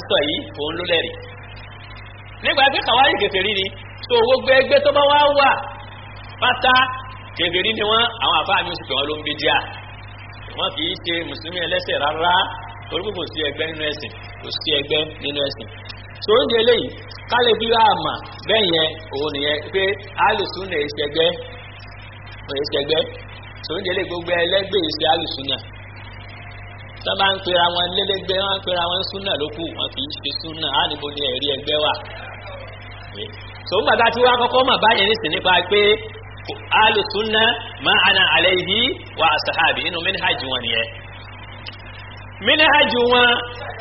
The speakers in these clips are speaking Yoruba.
sọ yìí òun ló lẹ́rìí nígbà pé kàwárí kèfèrí ni tó gbogbo ẹgbẹ́ tó bá wá wà pátá kèfèrí ni wọ́n àwọn àfáà mi sì pè wọ́n ló ń bí díà wọ́n kì í ṣe mùsùlùmí ẹlẹ́sẹ̀ rárá torí kò sí ẹgbẹ́ nínú ẹ̀sìn kò sí ẹgbẹ́ nínú ẹ̀sìn tó ń jẹ léyìí ká lè fi ráàmà bẹ́ẹ̀ yẹn òun nìyẹn pé alùsùn lè ṣẹgbẹ́ tó ń jẹ léyìí gbogbo ẹlẹ́gbẹ́ ìṣe alùsùn náà tó bá ń pera wọn lélẹ́gbẹ́ wọn ń pera wọn súnà lókù wọn kì í ṣe súnà á níbo ni ẹ̀rí ẹgbẹ́ wà tó ń gbàgbá tí wọ́n akọ́kọ́ mà báyẹn nísìn nípa pé alùsùnà máa ana alayhi wa ashabi inú minhaj wọn nìyẹn minhaj wọn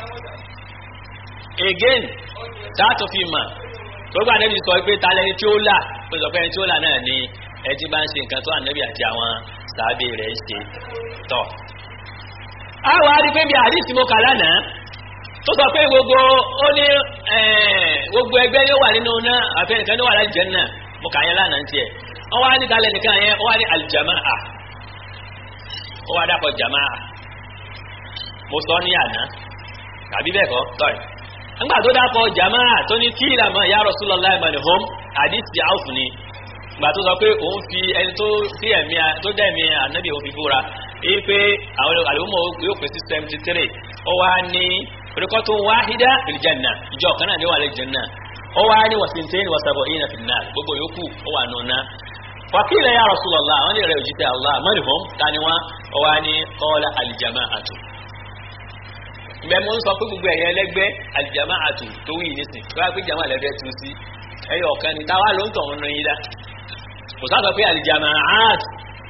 again táàtò fi mà tó gbà nẹ́bí sọ pé talẹ́ni tí ó là ó sọ pé ẹni tí ó là náà ni ẹ ti bá ń ṣe nǹkan tó ànábì àti àwọn sàábé rẹ̀ ṣe tọ̀ àwọn arígbé bí àdìsí mo kà lánàá tó sọ pé gbogbo ó ní gbogbo ẹgbẹ́ yóò wà nínú náà àfẹnìkan ní wà láti jẹ́ náà mo kà yẹn lánàá tiẹ̀ wọ́n wá ní dalẹ̀ nìkan yẹn wọ́n wá ní alìjàmáà ó wá dàpọ̀ jàmáà mo sọ ní àná tàbí bẹ́ẹ̀ kọ́ sorry nígbà tó dàpọ̀ jàmáà tó ní kí ìlànà ya Rasulullah manhum àdìsí àwùfù ni ìgbà tó sọ pé òun fi ẹni tó dẹ̀ ẹ̀mí ànábì òun fi búra èyí pé àwọn àlùmọ̀ yóò pè sí 73 ó wá ní orúkọ́tù wáhídá fil janna ìjọ kan náà ní wà lè janna ó wá ní wasintain wa sab'ina fin nar gbogbo yòókù ó wà nù náà wàkílẹ̀ ya Rasulullah àwọn ilẹ̀ òjìṣẹ́ Allah manhum tani wọn ó wá ní qala al-jama'atu ìgbẹ́ mo ń sọ pé gbogbo ẹ̀yẹ ẹlẹ́gbẹ́ al-jama'atu tó wí nísìn tó wá pé jama lẹ́fẹ́ tu sí ẹyọ ọ̀kan ni táwa ló ń tọ̀ wọn yín dá kò sá sọ pé al-jama'at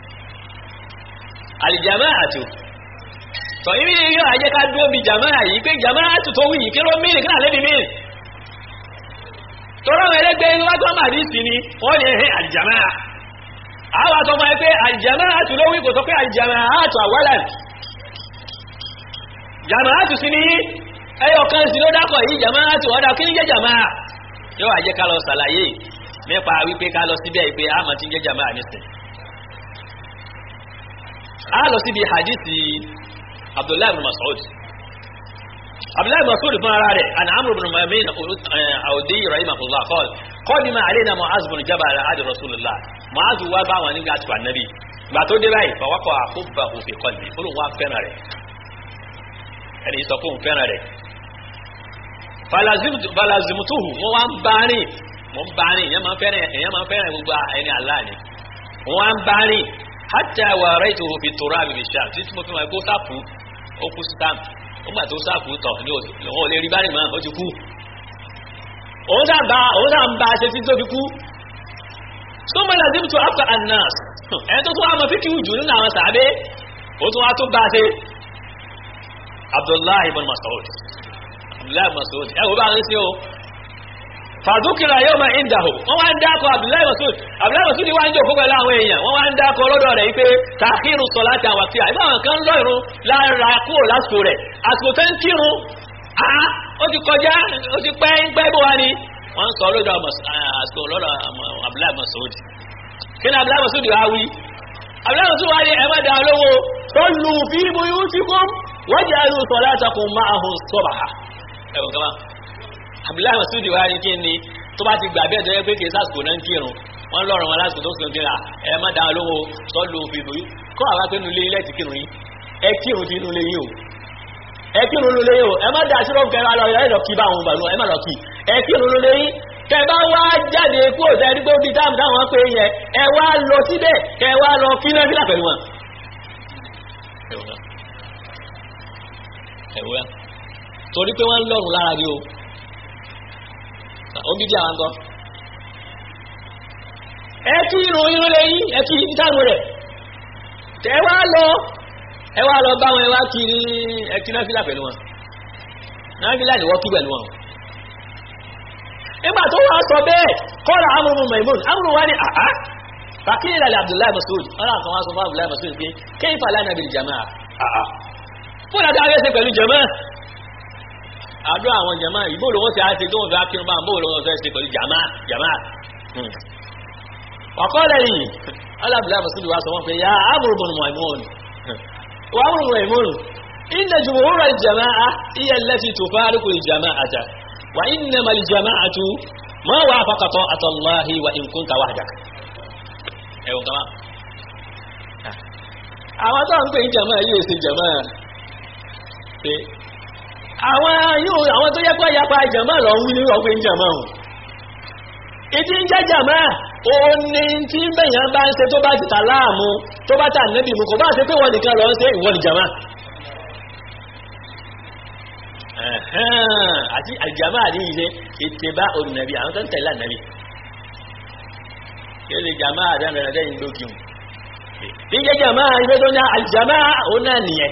al-jama'atu tọ̀ yí yóò ajẹ́ ká dúró bí jama'a yìí pé jama'atu tó wí yìí kí ló mìíràn kí lálẹ́ bí mìíràn tọ́rọ àwọn ẹlẹ́gbẹ́ inú wájú ọmọ àdísì ni wọ́n ní ẹ̀hẹ́ al-jama'a àwọn àtọ́mọ́ ẹ pé al-jama'atu ló wí kò sọ pé al-jama'atu awwalan jama'atu sí ní ẹyọ kan sí ló dákọ̀ yìí jama'atu ọ̀dá kí ní jẹ́ jama'a yóò ajẹ́ ká lọ sàlàyé nípa wípé ká lọ síbẹ̀ pé a mọ̀ tí ń jẹ́ jama'a nísìn a lọ síbi hadisi Abdullahi ibn Mas'ud Abdullahi ibn Mas'ud fún ara rẹ̀ an Amr ibn Maymun Awdi rahimahullah qala qadima alayna Mu'az ibn Jabal adi Rasulullah Mu'az wá bá wọn nígbà tó Ànábì gbà tó dé báyìí fawaqa'a hubbuhu fi qalbi fún wa fẹ́ràn rẹ̀ ẹni sọ fún fẹ́ràn rẹ̀ falazimtuhu mo wá ń bá rìn èyàn máa fẹ́ràn gbogbo ẹni Allah ni mo wá ń bá rìn hatta waraytuhu fi turabi bi sham títí mo fi máa kó sáàpù ó kú stamp ó gbà tó sáàpù tọ̀ ní òun ò lè rí bá rìn mọ́ ó ti kú òun sá ń bá ṣe tí tó fi kú summa lazimtu afqa an-nas ẹni tó tún wá mọ̀ fíkì jù nínú àwọn sàábé ó tún wá tó bá ṣe Abdullahi ibn Mas'ud ẹwọ bá ń sí o fàdúkìrà yóò máa ń dàhù wọ́n wá ń dákọ̀ Abdullahi Mas'ud wá ń jò kó pẹ̀lú àwọn èèyàn wọ́n wá ń dákọ̀ lọ́dọ̀ rẹ̀ wípé tàkírù sọ̀láti àwọn àti àìbá àwọn kan lọ ìrun lára kúrò lásìkò rẹ̀ àsìkò tẹ́ ń kírun ó ti kọjá ó ti pẹ́ bó wá ní wọ́n sọ lọ́dọ̀ àsìkò lọ́dọ̀ Abdullahi Mas'ud kí ni Abdullahi Mas'ud wá wí Abdullahi Mas'ud wá ní ẹ̀mọ́ dá lówó tó lù fi buyutikum waj'alu salatakum ma'ahu subha ẹ̀wọ̀n kama Abdullahi Mas'ud wá ní kí ni tó bá ti gbà bẹ́ẹ̀ tó yẹ pé kìí sásìkò náà ń kírun wọ́n lọ́rùn wọn lásìkò tó sùn kíra ẹ má dáa lówó sọ́lù fìbò yìí kọ́ àwá pé nulẹ̀ ilẹ̀ ti kírun yìí ẹ kírun ti nulẹ̀ yìí o ẹ kírun nulẹ̀ yìí o ẹ má dáa ṣúrọ̀ kẹrẹ lọ kí bá àwọn bàlú ẹ má lọ kí ẹ kírun nulẹ̀ yìí kẹ bá wá jáde kú òtẹ́ ẹni pé ó bí táàmù táwọn pé yẹ ẹ wá lọ síbẹ̀ kẹ wá lọ kí náà sílà pẹ̀lú wọn. ẹ̀wọ́ torí pé wọ́n lọ́rùn lára ní o ó bí díà wọn gọ́ ẹ kí irun lẹ́yìn ẹ kí ìtàrù rẹ̀ ẹ wá lọ bá wọn ẹ wá kí ní ẹ kí náfílà pẹ̀lú wọn náfílà ni wọ́n kí pẹ̀lú wọn nígbà tó wá sọ bẹ́ẹ̀ kọ́lá amúrú Maimun amúrú wá ní àá fàkíyè lálẹ́ Abdullahi Mas'ud ọ̀rọ̀ àkan wá sọ fún Abdullahi Mas'ud pé kayfa lana bil jama'a àá fún àdá ayẹ́sẹ̀ pẹ̀lú jama'a àdó àwọn jama ìbò lọ́wọ́ tí a ṣe tó wọ́n fi ákírun bá ń bó lọ́wọ́ fẹ́ ṣe pẹ̀lú jama wàkọ́lẹ̀ yìí alábìlá Mas'ud wá sọ wọ́n pé ya Amr ibn Maimun wà Amr ibn Maimun inna jumhur al-jama'a hiya allati tufariqu al-jama'ata wa innama al-jama'atu ma wafaqa ta'ata Allahi wa in kunta wahdak ẹ̀wọ̀n kama àwọn tó ń pè ní jama'a yóò ṣe jama'a pé àwọn tó yẹ kó yapa jama'a lọ wí ní ọgbẹ́ ní jama'a hùn ìdí ń jẹ́ jama'a òun ni tí bẹ̀yàn bá ń ṣe tó bá ti tà láàmú tó bá tà nẹ́bì mú kò bá ṣe pé wọ́n nìkan lọ ń ṣe ìwọ ni jama'a àti àjàmáà ní ilé ìtẹ̀bá olùnàbí àwọn tó ń tẹ̀lé ànàbí kí lè jàmáà dánadára yìí lókè mù bí jẹ́ jàmáà ilé tó ní àjàmáà òun náà nìyẹn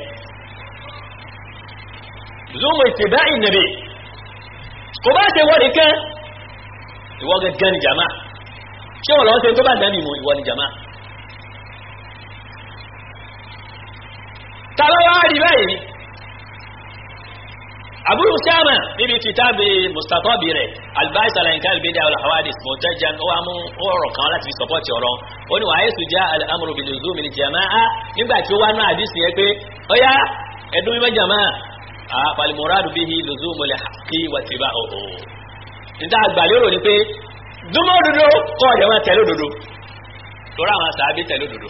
zoom ìtẹ̀bá ìnàbí kò bá ṣe wọ́n nìkan ìwọ gẹ́gẹ́ ni jàmáà ṣé wọ́n lọ́wọ́ ṣe tó bá nàbí mú ìwọ ni jàmáà tàlọ́wọ́ rí báyìí Abu Usama níbi kìtàbí mustatabi rẹ̀ albáìsà láìka ìbédà al-hawadith mọ̀tẹ́jà ó wá mú ọ̀rọ̀ kan láti fi sọpọ́tì ọ̀rọ̀ ó ní wàáyé sùjá al-amru bil luzumi al-jama'a nígbà tí ó wá náà àdísì yẹ pé ó yá ẹ̀dùn mímọ́ jama'a fal-muradu bihi luzumu al-haqqi wa ittiba'uhu níta àgbàlérò ni pé dúmọ́ òdodo kọ́ ọ̀dẹ̀ wọn tẹ̀lé òdodo lórí àwọn sàábí tẹ̀lé òdodo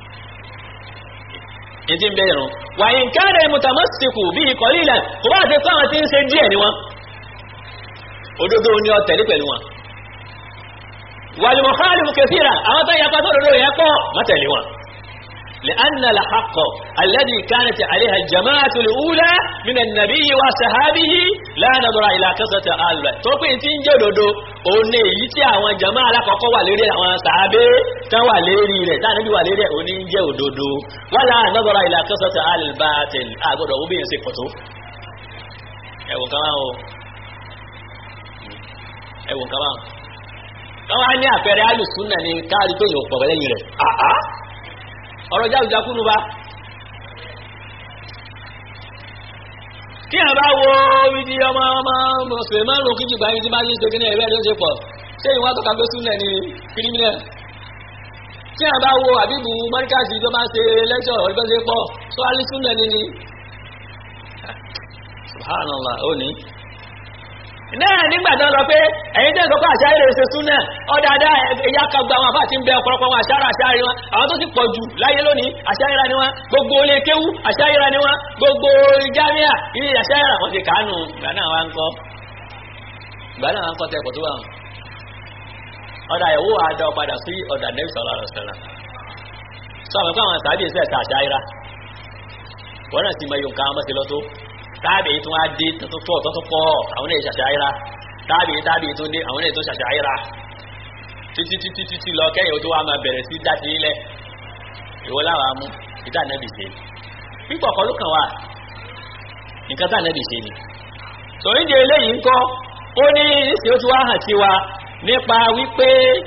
ìdí ń bẹ̀rẹ̀ wà ní káàdẹ̀ mutamassiku bí i qalilan kò bá ṣe fáwọn tí ń ṣe díẹ̀ ni wọn òdodo ni ọ tẹ̀lé pẹ̀lú wọn wal mukhalifu kathira àwọn tó yapa sódodo yẹn pọ̀ má tẹ̀lé wọn لأن الحق الذي كانت عليها الجماعة الأولى من النبي وصحابه لا نظر إلى كثرة أهل tó pé tí ń jẹ́ òdodo òun ní èyí tí àwọn jàmáà alákọ̀ọ́kọ́ wà lérí àwọn sàábé tán wà lérí rẹ̀ tán níbi wà lérí rẹ̀ òun ní jẹ́ òdodo ولا نظر إلى كثرة أهل الباطل àgbọ̀dọ̀ ó bí yẹn ṣe pọ̀ tó ẹ̀wọ̀n kan máa ẹ̀wọ̀n kan máa káwọn á ní àpẹẹrẹ alùsùnà ní káàrí pé yóò pọ̀ lẹ́yìn rẹ̀ ọ̀rọ̀ jáùjákúnú bá kí a bá wo ìdí ọmọ mùsùlùmí kí jùgbà yìí tí máa ń ṣe kíní ẹ̀rẹ́ ló ṣe pọ̀ ṣé ìwọ́n tọ́ka pé súnlẹ̀ ní kírímínà kí a bá wo àbíbù mọ́ríkàsì tó máa ń ṣe lẹ́ṣọ̀ ọ̀rọ̀ ṣe pọ̀ tó alí súnlẹ̀ ní subhanallah ó ní náà nígbà tó lọ pé ẹ̀yin tẹ́ ìsọ́kọ́ àṣáyẹrẹ ṣe súnà ọ̀dáadáa ẹ̀yà kagbà àwọn àfáà tí ń bẹ ọ̀pọ̀lọpọ̀ wọn àṣáyẹrẹ wọn àwọn tó ti pọ̀ jù láyé lónìí àṣáyẹrẹ ni wọn gbogbo olè kéwú àṣáyẹrẹ ni wọn gbogbo jámíà ilé àṣáyẹrẹ wọn ti kàánù ìgbà náà wá ń kọ́ tẹ́kọ̀ tó wà wọn. ọ̀dà ìwó àdá padà sí ọ̀dà Nabi sallallahu alaihi wasallam sọ àwọn káwọn sàábì ẹ̀sẹ̀ ẹ̀ta àṣáyẹrẹ wọn náà sì mọ iye nǹkan ọmọ sí lọ́tọ́ tábìí tún á dé tó pọ̀ àwọn èèyàn ṣàṣàyíra tábìí tún dé àwọn èèyàn tó ṣàṣàyíra títí lọ kẹ́yìn tó wá máa bẹ̀rẹ̀ sí dá sí ilẹ̀ ìwọ láwàá mú ìdá nẹ́bì ṣe pípọ̀ kọ́ ló kàn wá nǹkan tá nẹ́bì ṣe ni sọ̀rọ̀dì eléyìí ń kọ́ ó ní ìsì ó ti wá hàn sí wa nípa wípé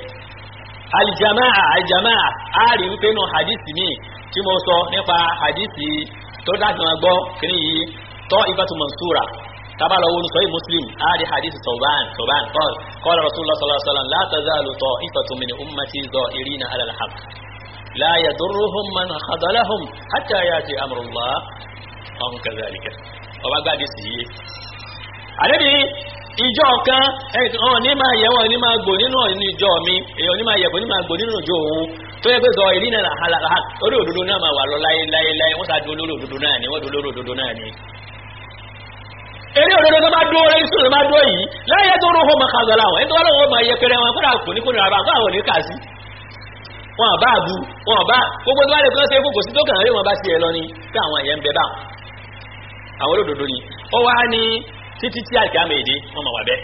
alìjàmáà á rí wípé nù hadisi mi tí mo sọ nípa hadisi tó dágbọn gbọ́ kiri yìí طائفة منصورة تبع له صحيح مسلم هذه حديث ثوبان قال رسول الله صلى الله عليه وسلم لا تزال طائفة من أمتي ظاهرين على الحق لا يضرهم من خذلهم حتى يأتي أمر الله وهم كذلك وبقى دي سيئ àdébí ìjọ kan ní máa yẹ̀wọ̀ ní máa gbò nínú ìjọ mi èèyàn ní máa yẹ̀bọ̀ ní máa gbò nínú ìjọ òun tó yẹ pé sọ ìlú náà orí òdodo náà máa wà lọ láyé wọ́n sá dúró lórí òdodo náà ni wọ́n dúró lórí òdodo náà ni eré òdodo tó bá dúró rẹ̀ ìṣòro máa dúró yìí láyé tó rú hó máa kàzọ́ láwọn ẹni tó wá lọ́wọ́ máa yẹ pẹrẹ wọn kódà kò ní kó nira bá àwọn òní kà sí wọn àbá àbú wọn àbá gbogbo tó bá lè kọ́ sí fún kò sí tó kàn rí wọn bá sí ẹ lọ ni tí àwọn èèyàn ń bẹ bá àwọn olódodo ni ó wá ní títí tí àìkà mèdè wọn máa wà bẹ́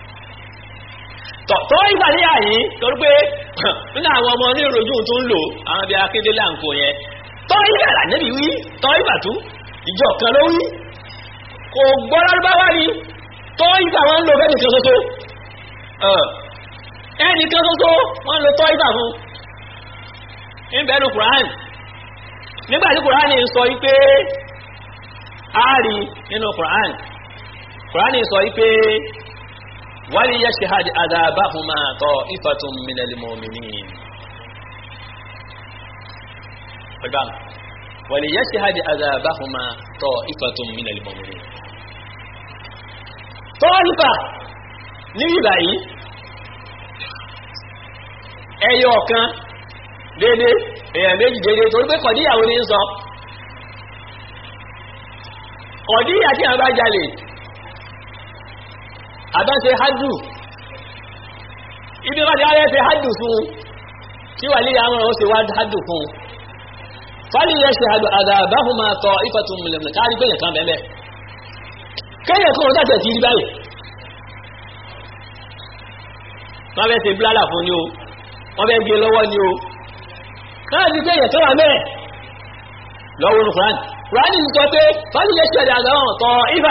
tọ́ ìgbà ní àyí torí pé nínú àwọn ọmọ ní ìròjú tó ń lò àwọn bí akéde láǹkó yẹn tọ́ ìgbà níbi wí tọ́ ìgbà tú ìjọ kan ló wí kò gbọ́ lárúbáwá ni tọ́ ìgbà wọn lò bẹ́ẹ̀ nìkan ṣoṣo ẹnìkan ṣoṣo wọn lò tọ́ ìgbà fún ìbẹ̀nu Kùránì nígbà tí Kùránì sọ wípé ààrí nínú Kùránì sọ wípé wal yashhad adhabahuma ta'ifatun minal mu'minin وليشهد عذابهما طائفة من المؤمنين. طائفة níbi báyìí ẹyọ kan dédé èèyàn méjì dédé torí pé kọ̀díyàwó ní sọ kọ̀díyà tí a bá jalè àbáṣe hajjú ibi wọ́n ti wáyé ṣe hajjú fún kí wà lílẹ̀ àwọn ọ̀sẹ̀ wá hajjú fún فليشهد عذابهما طائفة من المؤمنين kárí pé yẹn kan bẹ́ẹ̀ kéèyàn kan ọ̀dá tẹ̀ sí rí báyìí wọ́n fẹ́ ṣe bládà fún ní o wọ́n fẹ́ gbé lọ́wọ́ ní o káàdì pé yẹn kan wà mẹ́ẹ̀ lọ́wọ́ ní Kùránì Kùránì sọ pé فليشهد عذابهما طائفة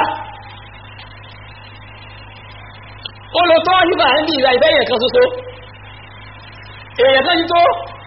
olùtọ́ ìbà ń bí ìrà ìbẹ́yẹn kan ṣoṣo èèyàn kan ti tó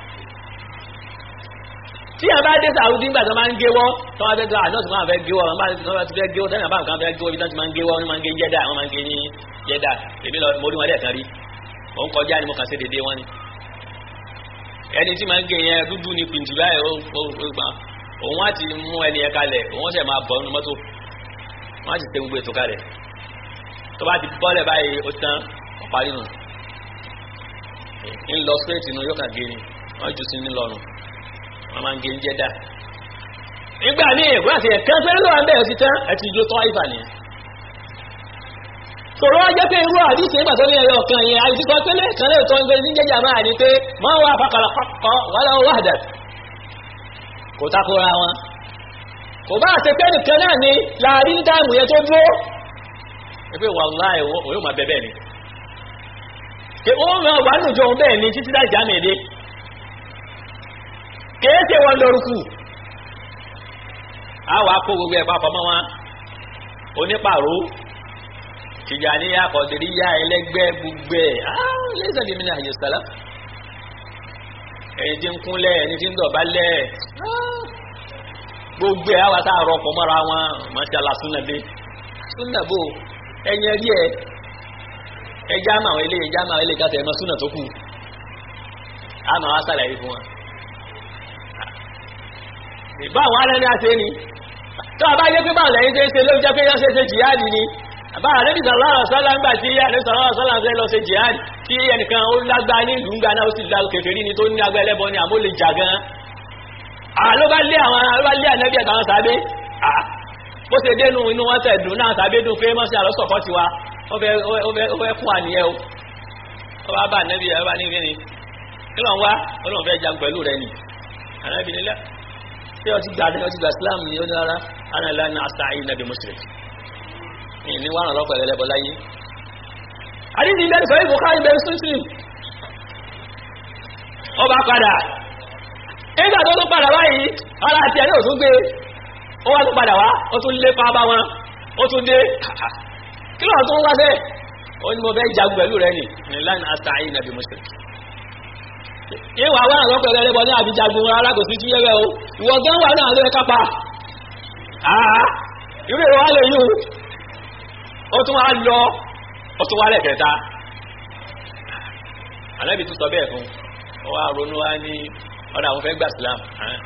tí a bá dé Saudi nígbà tó máa ń géwọ́ tó máa fẹ́ gbọ́ àjọ́ tó máa fẹ́ géwọ́ wọ́n máa ti fẹ́ géwọ́ tẹ́lẹ̀ bá nǹkan fẹ́ géwọ́ ibi tó ti máa ń géwọ́ wọ́n máa ń gé jẹ́dà wọ́n máa ń gé ní jẹ́dà èmi lọ mo rí wọn lẹ́ẹ̀kan rí òun kọjá ni mo kàn sí dédé wọn ni ẹni tí máa ń gé yẹn dúdú ni pìntì báyìí òun á ti mú ẹni yẹn kalẹ̀ òun ṣẹ̀ máa bọ̀ nínú mọ́tò wọ́n á ti tẹ gbogbo ètò kalẹ̀ tó bá ti bọ́lẹ̀ báyìí ó tán ọ̀parí nù ń lọ straight nù yóò kàn gé ni wọ́n jù sí nílọ́rùn wọ́n máa ń gé jẹ́ dá nígbà ní ẹ̀gbọ́n àti ẹ̀kan fẹ́rẹ́ lọ́wọ́ bẹ́ẹ̀ ti tán ẹ̀tì ìjọ tọ́ ìfà ní kòrò wá jẹ́ pé irú àdíṣe nígbà tó ní ẹyọ ọ̀kan yẹn àìsíkọ́ pẹ́lẹ́ kan lè tọ́ ń gbé ní jẹ́jà máa ní pé máa wà fàkàlà kọ́ wà lọ́wọ́ wàdà kò takora wọn kò bá àti pé nìkan náà ni láàrin dáàmù yẹn tó dúró ẹgbẹ́ wàláhì òyò máa bẹ̀bẹ̀ ni kí ó máa wà nùjọ bẹ́ẹ̀ ni títí láì já mẹ́ẹ̀dẹ́ kéèké wọn lórúkú àwọ̀ akó gbogbo ẹ̀ papọ̀ mọ́ wọn onípàró Tìjàníyà Kọ̀dìríyà ẹlẹ́gbẹ́ gbogbo ẹ̀ lẹ́sẹ̀ bí mi ní àyè sàlá ẹni tí ń kúnlẹ̀ ẹni tí ń dọ̀bálẹ̀ gbogbo ẹ̀ àwọ̀ àtàrọ̀ ọkọ̀ mọ́ra wọn mọ́ṣálá súnàdé súnàbò ẹ̀yẹ rí ẹ̀ ẹjá máa ilé kásẹ̀ ẹ̀mọ́ súnà tó kù á máa wá sàlàyé fún wọn ìbá àwọn arẹ́rí àṣẹ ni tó a bá yé pé báwọn lẹ́yìn tẹ́ ṣe ló jẹ́ pé yọ́ ṣe jihadi ni àbá àrẹ́bí sàlọ́rọ̀ sọ́lá ń gbà tí àrẹ́bí sàlọ́rọ̀ sọ́lá ń fẹ́ lọ ṣe jihadi tí ẹnìkan ó lágbá ní ìlú ń gbaná ó sì dá kèfèrí ni tó ní agbẹ́ ẹlẹ́bọ ni àmó lè jà gan ló bá lé ànẹ́bí àtàwọn sàbẹ́ bó ṣe dénú inú wọn tẹ̀ dùn náà sàbẹ́ dùn pé mọ́sí àlọ́ sọ̀kọ́ ti wa ó fẹ́ fún àníyẹ o ó bá bá ànẹ́bí ẹ̀ bá ní ìfẹ́ ni kí lọ́n wá ó lọ́n fẹ́ jà pẹ̀lú rẹ ni ànẹ́bí nílẹ̀ tí ó ti gbà Islam ni ó ní ara ana ìlànà àṣàyí nàbí mùsùlùmí ní wọ́n lọ́pọ̀ ẹ̀lẹ́bọ̀ láyé àdíjì ilẹ̀ ìfẹ́ ìbùká ìbẹ̀rẹ̀ sínsìn ó bá padà nígbà tó tún padà báyìí ara àti ẹ̀rẹ́ òtún gbé ó wá tún padà wá ó tún lé pàápàá wọn ó tún dé kí lọ́wọ́ tó ń wá bẹ́ẹ̀ ó ní mo fẹ́ jagun pẹ̀lú rẹ ní ìlànà àṣàyí nàbí mùsùlùmí yíwa wà àwọn pẹ̀lú ẹlẹ́bọ̀ ní àbíjagun rárá kò sí tí yẹ́rẹ́ o ìwọ̀ gán wà náà lórí kápa ìwé ìwọ̀ wà lè yíò ó tún wá lọ ó tún wá lẹ́kẹta Ànábì tún sọ bẹ́ẹ̀ fún ó wá ronú wá ní ọ̀dà àwọn fẹ́ gbà Islam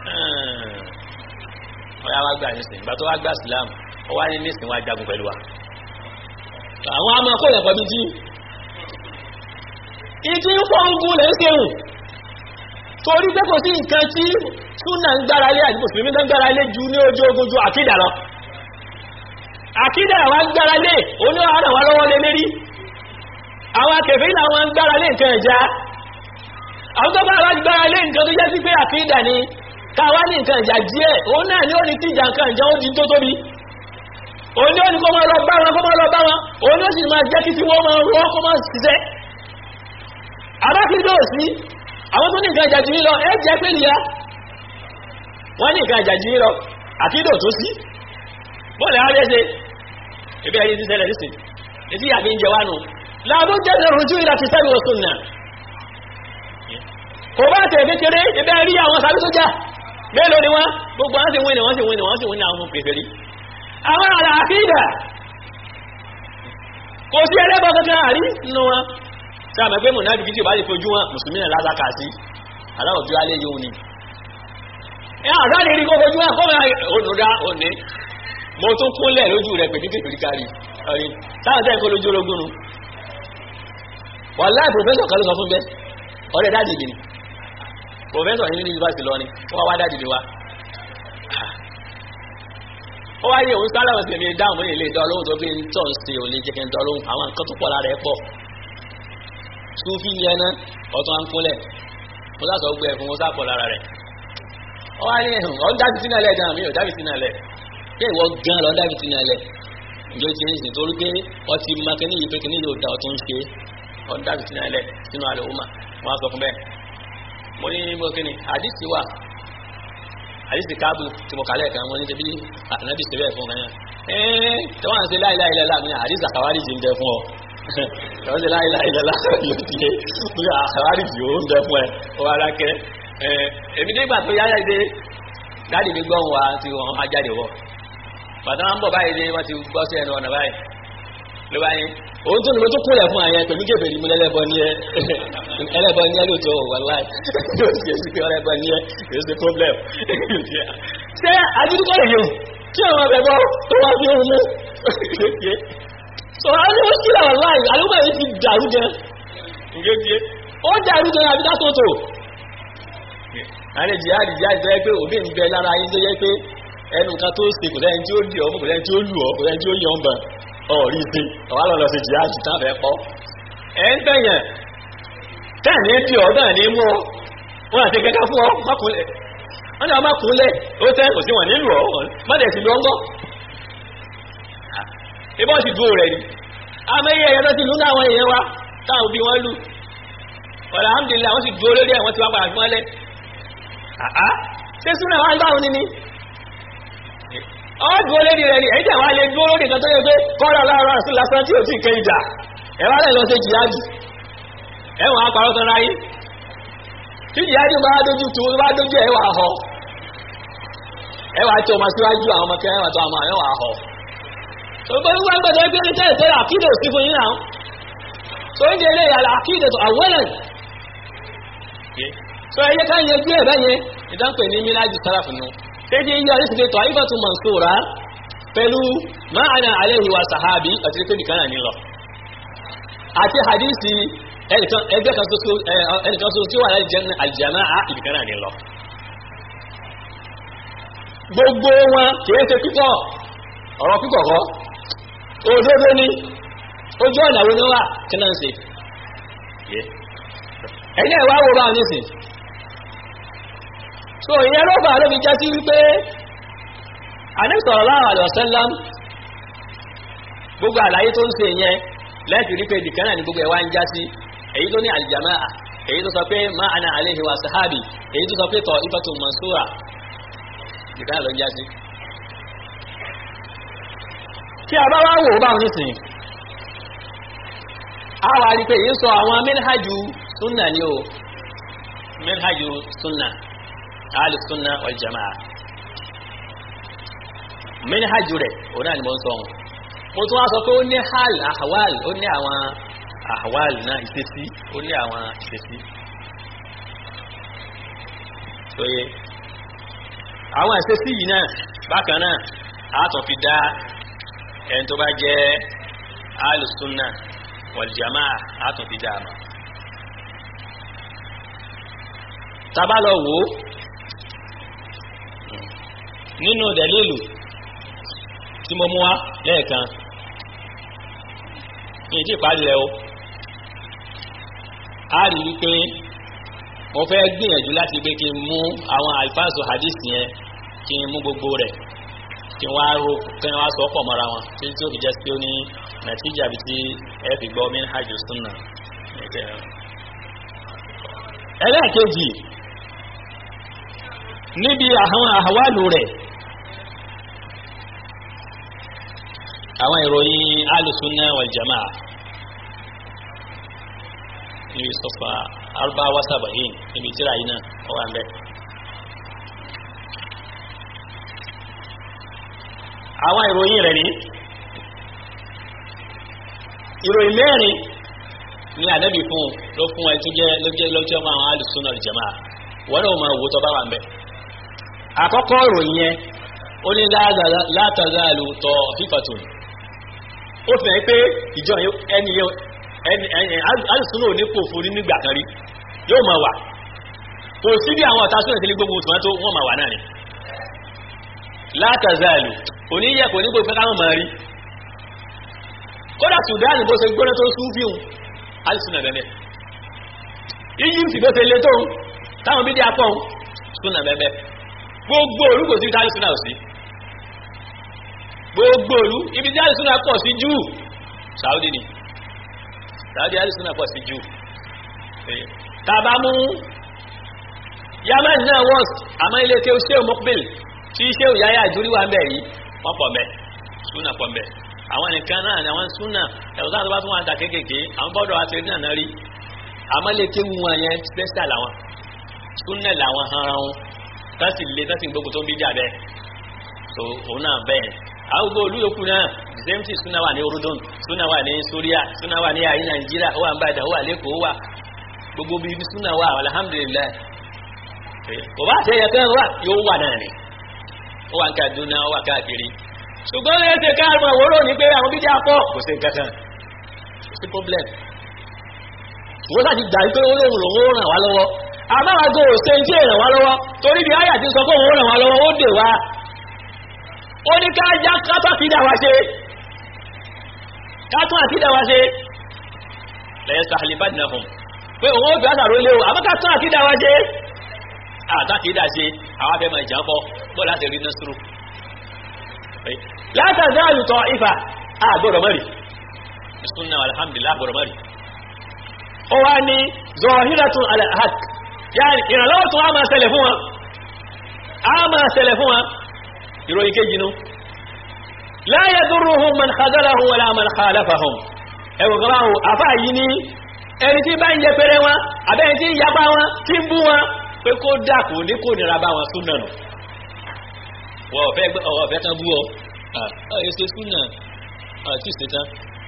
ọ̀yá wá gbà nísìn ìgbà tó wá gbà Islam ó wá ní nísìn wá jagun pẹ̀lú wa àwọn àmọ́ kó yẹ̀kọ́ bí jí ìdí ń pọ̀ ń gún lè ń ṣeun torí pé kò sí nǹkan tí súnà ń gbára lé àti mùsùlùmí ń gbára lé ju ní ojú ogun ju àkídà lọ àkídà wa ń gbára lé oní ọ̀hánà wa lọ́wọ́ lé lérí àwọn akẹfẹ́ náà wọ́n ń gbára lé nǹkan ẹ̀já àwọn tó bá wá gbára lé nǹkan tó jẹ́ sí pé àkídà ni káwá ní nǹkan ẹ̀já díẹ̀ òun náà ni ó ní tíjà nǹkan ẹ̀já ó di tó tóbi òun ni ó ní kó máa lọ bá wọn òun ni ó sì máa jẹ́ kí tí wọ́n máa rọ́ kó máa ṣiṣẹ́ àbákídà ò sí àwọn tó ní nǹkan ìjàjì ní lọ ẹ́ jẹ́ pé nìyà wọ́n ní nǹkan ìjàjì ní lọ àkídò tó sí bọ́ọ̀lẹ̀ àárẹ́sẹ̀ ẹgbẹ́ ẹni tí ṣẹlẹ̀ nísìn etí àbí ń jẹ wá nù láàbó jẹ́ rújú ìlà ti sẹ́rì òsùn náà kò bá tẹ̀ kékeré ẹgbẹ́ rí àwọn sàbí sójà mélòó ni wọ́n gbogbo wọ́n sì wọ́n ní àwọn pèfèrí àwọn àrà àkídà kò sí ẹlẹ́bọ̀ kankan àrí nínú wọn sáàmà pé mùnáfíkí tí ò bá lè fojú wọn mùsùlùmí náà lásàkà sí aláwọ̀jú alẹ́ yóò ní àdáni rí kó fojú ẹ̀ kó máa ònùdá òní mo tún kúnlẹ̀ lójú rẹ̀ pẹ̀lú kékeré kárí ọ̀rí táwọn tẹ́ ń kó lójú ológun nu wàláì pòfẹ́sọ̀ kan ló sọ fún bẹ́ẹ̀ ọ̀rẹ́ dáàdì mi ni pòfẹ́sọ̀ yìí ní yunifásitì lọ ni wọ́n wá dáàdì mi wá ó wá yẹ òun sálà wọn sì mi dáhùn mọ́ ilé ìdán olóhùn tó fi ń tọ̀ sí òun lè jẹ́ kí n dán olóhùn àwọn nǹkan tó pọ̀ lára ẹ̀ pọ̀ súnfì yẹn náà ọ̀tún à ń kúnlẹ̀ mo sá sọ gbé ẹ̀ fún mo sá pọ̀ lára rẹ̀ ó wá ní ọ̀n dábì sínú ẹlẹ́ gan mi ò dábì sínú ẹlẹ́ pé ìwọ gan lọ dábì sínú ẹlẹ́ ìjọ ti ń sìn torí pé ọtí makẹ́ni yìí pé kíní yóò da ọtún ṣe ọ̀n dábì sínú ẹlẹ́ sínú alẹ́ òun mà wọ́n á sọ fún bẹ́ẹ̀ mo ní mo kíni àdìsí wà àdìsí káàbù tí mo kàlẹ́ kan mo ní tẹ́bí ànábì ṣe bẹ́ẹ̀ fún kan yẹn tí wọ́n á ṣe láìláì lẹ́la mi àdìsí àkàwárí jì ń bẹ fún ọ tí wọ́n ṣe láìláì lẹ́la yóò ti yé àkàwárí jì ó ń bẹ fún ẹ ó wá lákẹ́ èmi nígbà tó yáyá dé dáàdì mi gbọ́n wa tí wọ́n á jáde wọ̀ bàtà wọn bọ̀ báyìí dé wọ́n ti gbọ́ sí ẹnu ọ̀nà báyìí ló bá yín òun tó ní mo tó kúnlẹ̀ fún àyẹn pẹ̀lú gèbè ní mo lẹ́lẹ́bọ ní ẹ ẹlẹ́bọ ní ẹ lóòótọ́ wàláì yóò ṣe sí pé ẹlẹ́bọ ní ẹ yóò ṣe problem ṣé adúdúkọ̀ lè yẹn tí àwọn ọ̀bẹ̀ bọ́ tó wá fi ohun mú sọ àwọn ọmọ sí àwọn láì àlùkò yìí ti dàrú gan ó dàrú gan àbí ká tó tó àrẹ jihadi tó yẹ pé òbí ń bẹ lára yín tó yẹ pé ẹnu kan tó ṣe kò sẹ́ni tí ó di ọmọ kò sẹ́ni tí ó lù ọ kò sẹ́ni tí ó yọ ọmọ ọ̀rí sí ọ̀wá lọ́lọ́ sí jihadi tán fẹ́ pọ́ ẹ̀ ń tẹ̀yàn tẹ́ẹ̀ní tí ọ̀dọ́ ní mú wọn àti kẹ́kẹ́ fún ọ mọ́kúnlẹ̀ wọ́n ní ọmọ kúnlẹ̀ ó tẹ́ kò sí wọn nílùú ọ̀ mọ́dẹ̀ sí lọ́ngọ́ ibọ́ sì dúró rẹ̀ ni àmẹ́yẹ ẹ̀yẹ tó ti lú láwọn èèyàn wa táwọn òbí wọn lù alhamdulillah wọ́n sì dúró lórí ẹ̀ wọ́n ti wá padà fún ọlẹ́ ṣé súnà wá ń bá òun ní ọ́ dúró lórí rẹ̀ ni èyí tẹ̀ wá lè dúró lórí kan tó yẹ pé kọ́ra lára sí lásán tí ò tí kẹ́ ìjà ẹ̀wá lẹ̀ lọ sí jihadi ẹ̀wọ̀n apàrọ̀ tán ráyé tí jihadi bá dójú tó bá dójú ẹ̀wà họ ẹ̀wà tí ọmọ síwájú àwọn ọmọ kẹwàá tó àmọ́ ẹ̀wà họ tó gbé wíwá gbọ́dọ̀ ẹgbẹ́ ní tẹ́lẹ̀ tẹ́lẹ̀ àkídè òsì fún yín náà tó ń jẹ́ ilé ìyàlá àkídè tó àwẹ́lẹ̀ so ẹyẹ ká yẹ gbé ẹ̀bẹ́ yẹn ìdánpẹ̀ ní míláàjì sáràfù nù tẹ́jẹ́ yíyá ní ṣe ta'ifatu mansura pẹ̀lú ma'ana alayhi wa sahabi àti pé nìkan náà nílọ àti hadisi ẹgbẹ́ kan tó tí wà láti jẹ́ aljama'a ìbìkan náà nílọ gbogbo wọn kìí ṣe pípọ̀ ọ̀rọ̀ pípọ̀ kọ́ òdodo ni ojú ọ̀nà wo ni wà kí náà ń ṣe ẹ̀yìn ẹ̀wà wo bá nísìn so ìyẹn ló bá ló fi já sí wípé Ànábì sallallahu alaihi wasallam gbogbo àlàyé tó ń ṣe yẹn lẹ́ẹ̀kì rí pé ìdìkan náà ni gbogbo ẹ̀wà ń já sí èyí tó ní aljama'a èyí tó sọ pé ma ana alayhi wa sahabi èyí tó sọ pé ta'ifatun mansura ìdìkan náà ló ń já sí tí a bá wá wò bá nísìn a wà rí pé èyí sọ àwọn minhaju sunna ni o minhaju sunna ahlu sunna wal jama'a minhaju rẹ̀ òun náà ni mo ń sọ mo tún wá sọ pé ó ní hal ahwal ó ní àwọn ahwal náà ìṣesí ó ní àwọn ìṣesí tó yẹ àwọn ìṣesí yìí náà bákan náà a tún fi dá ẹni tó bá jẹ́ ahlu sunna wal jama'a a tún fi dá a mọ̀ tábà lọ wò nínú dalilu tí mo mú wá lẹ́ẹ̀kan ní ìdí ìparí rẹ̀ o a rí wípé mo fẹ́ gbìyànjú láti gbé kí n mú àwọn alfáàsù hadith yẹn kí n mú gbogbo rẹ̀ kí n wá sọ pọ̀ mọ́ra wọn tí ó fi jẹ́ sí ó ní nàtíjà bí tí ẹ fi gbọ́ minhaju sunna ẹlẹ́ẹ̀kejì níbi àwọn àwálù rẹ̀ àwọn ìròyìn alùsùnà wal jama'a ní ìsọfà arba wasabahin níbi tíra yìí náà ọwà mẹ́ àwọn ìròyìn rẹ̀ ní ìròyìn mẹ́rin ní ànábì fún ló fún ẹ tó jẹ́ lọ́jọ́ àwọn alùsùnà wal jama'a wọ́n náà máa wò tó bá wà mẹ́ àkọ́kọ́ ìròyìn yẹn ó ní látàzálù tọ̀ fífàtún ó fẹ́ pé ìjọ ẹni alùsùnà ò ní kò fún nígbà kan rí yóò máa wà kò sí bí àwọn ọ̀tá súnà tẹ́lẹ̀ gbogbo òtùmọ́ tó wọ́n máa wà náà ni látàzálù oníyẹ kò ní gbogbo fẹ́ káwọn máa rí kódà Sudan bó ṣe gbóná tó sún fíhun alùsùnà bẹ́ẹ̀ Egypt bó ṣe lé tóun táwọn bídí apọ̀ súnà bẹ́ẹ̀ gbogbo olú kò sí ibi tí alùsùnà ò sí gbogbo olú ibi tí alùsùnà pọ̀ sí jù Saudi ni Saudi alùsùnà pọ̀ sí jù tàbá mú Yemen náà worst àmọ́ ilé tí ó ṣe mọ́kbìl tí ṣe ò yáyà ìjúrí wà ń bẹ̀ yìí wọ́n pọ̀ mẹ́ súnà pọ̀ mẹ́ àwọn nìkan náà ni àwọn súnà ẹ̀wọ̀n tó bá tún wọn ta kéékèèké àwọn bọ́dọ̀ àti ẹ̀rí náà rí àmọ́ ilé tí wọn yẹn special làwọn súnà làwọn hanra wọn tásì lè tásì gbogbo tó ń bí jà bẹ́ẹ̀ so òun náà bẹ́ẹ̀ àwọn gbogbo olúyòkú náà the same thing súnà wà ní Jordan súnà wà ní Syria súnà wà ní ayé Nàìjíríà ó wà ń bàdàn ó wà lẹ́kọ̀ọ́ wà gbogbo bí ibi súnà wà alhamdulillah kò bá ṣe yẹ kẹ́ wà yóò wà náà ni ó wà ń Kaduna ó wà káàkiri ṣùgbọ́n lè ṣe káàmù àwòrán ní pé àwọn bídí apọ̀ kò sí kankan kò sí problem wọ́n láti gbà pé olóhùn lòun ràn wá lọ́wọ́ àbáwágó òṣè tí ràn wá lọ́wọ́ torí bí àyà ti sọ pé òun ràn wá lọ́wọ́ ó dè wá ó ní kátó àkídà wá ṣe lẹ́yìn sàhìlìbádìnàhùn pé òun ó bí àtàrò ilé o àmọ́ kátó àkídà wá ṣe àtàkídà ṣe àwọn afẹ́ máa jàmbọ́ bọ́ láti rí násùrù látàzá àlùtọ̀ ìfà àgbọ̀rọ̀ mọ́rì ìsúnà alhamdulillah àgbọ̀rọ̀ mọ́rì ó wá ní zọ̀híratun alhaq yáà ìrànlọ́wọ́ tó á máa ṣẹlẹ̀ fún wọn ìròyìn kéjì nú la yadurruhum man khadalahum wala man khalafahum ẹwọ̀n kan báwọn àfá yìí ní ẹni tí bá ń yẹ pẹrẹ wọn àbẹ́yìn tí ń yapa wọn tí ń bú wọn pé kó dàkù ní kò nira bá wọn súnà nù wọ́n ọ̀fẹ́ tán bú ọ ẹ̀ṣẹ́ súnà àti ìṣẹ́tán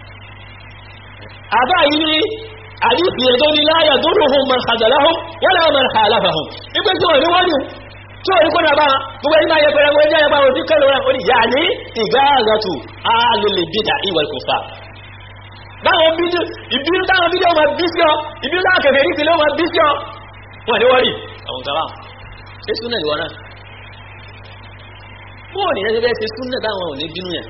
àfá yìí ní àdífì ètò ní la yadurruhum man khadalahum wala man khalafahum ipé tí wọ́n ní wọ́n ní tí ó rí kó náà bá gbogbo ẹni máa yẹ pẹ̀lú ẹgbẹ́ ẹgbẹ́ òjú kẹlò rẹ̀ orí yà ní ìgbáàzàtù alìlè bídà ìwal kufar báwọn ìbínú táwọn bídà ọmọ bí sí ọ ìbínú táwọn kẹfẹ̀ rí sílé ọmọ bí sí ọ wọ́n ní wọ́rí àwọn tàbá ṣe súnà ìwọ̀n náà wọ́n ní ẹgbẹ́ ṣe súnà táwọn ò ní bínú yẹn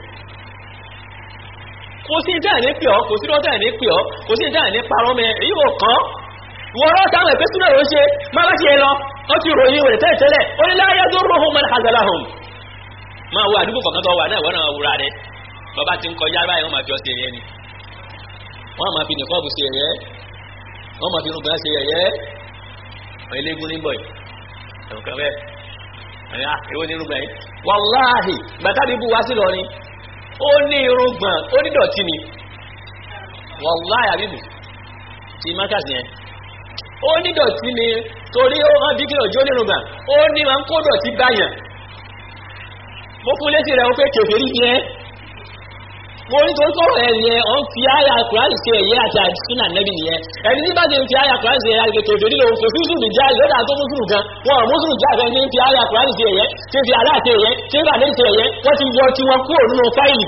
kò sí ìtẹ́ ní pè ọ́ kò sí ìtẹ́ ní pè ọ́ kò sí ìtẹ́ ní parọ́ mẹ́ èyí ò kàn wọ́n rọ́ táwọn ẹ̀fẹ́ súnà ló ṣe má bá ṣe lọ ó ti ròyìn rẹ̀ tẹ́ẹ̀tẹ́lẹ̀ ó ní la yadurruhum man khazalahum máa wo àdúgbò kọ̀kan tó wà náà wọ́n náà wúra rẹ̀ bàbá ti ń kọjá báyìí wọ́n máa fi ọ̀sẹ̀ yẹn ni wọ́n máa fi nìkọ́ọ̀bù ṣe ẹ̀yẹ́ wọ́n máa fi irun gbọ́n ṣe ẹ̀yẹ́ eléégún ní bọ̀ì ẹ̀wọ̀n bẹ́ẹ̀ ẹ̀yà èwo ní irun gbọ́n yìí wàláhì gbàtàbí bu wá sí lọ ni ó ní irun gbọ́n ó ní dọ̀tí ni wàláhì àbíbù ti mákàsì yẹn ó ní dọ̀tí ni torí ó hàn bí kí lọ jó nínú gbà ó ní ma ń kó dọ̀tí báyàn mo fún létí rẹ̀ wọ́n pé kèfèrí ní ẹ́ mo ní tó sọ̀rọ̀ ẹ̀yẹ ọ̀n fi àyà kùránì sí ẹ̀yẹ àti àdìsúnà nẹ́bì nìyẹn ẹni tí bá ti ń fi àyà kùránì sí ẹ̀yẹ àti kèfèrí lòun kò fún sùnù já ìlọ́dà tó mú sùnù gan wọn ò mú sùnù já ìfẹ́ ní fi àyà kùránì sí ẹ̀yẹ tí fi àlá àti ẹ̀yẹ tí fi àlẹ́ sí ẹ̀yẹ wọ́n ti yọ tí wọ́n kúrò nínú fáìlì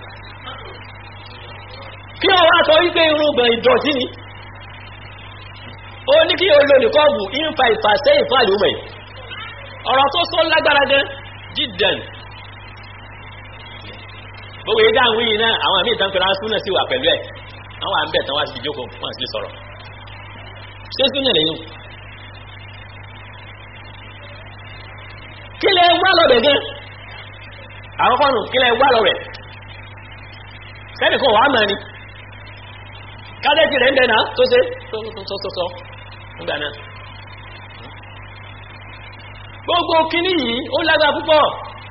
kí wọ́n wá sọ wípé irun gbọ̀n ìdọ̀tí ni ó ní kí olóòlùkọ́bù ìfà ìfàṣẹ́ ìfàlùmẹ̀ ọ̀rọ̀ tó sọ lágbára gan jídẹ̀n gbogbo ìdá àwọn yìí náà àwọn àmì ìtànkùnrin súnà sí wà pẹ̀lú ẹ̀ àwọn àmbẹ̀ tán wá sí ìjókòó wọ́n sì sọ̀rọ̀ ṣé súnà lẹ́yìn kí lẹ wá lọ́bẹ̀ gan àwọn kọ́nù kí lẹ wá lọ́bẹ̀ sẹ́nìkan wà á mọ̀ ni kádẹ́tì rẹ̀ ń bẹ̀ náà tó ṣe tó nígbà náà gbogbo kíní yìí ó lágbà púpọ̀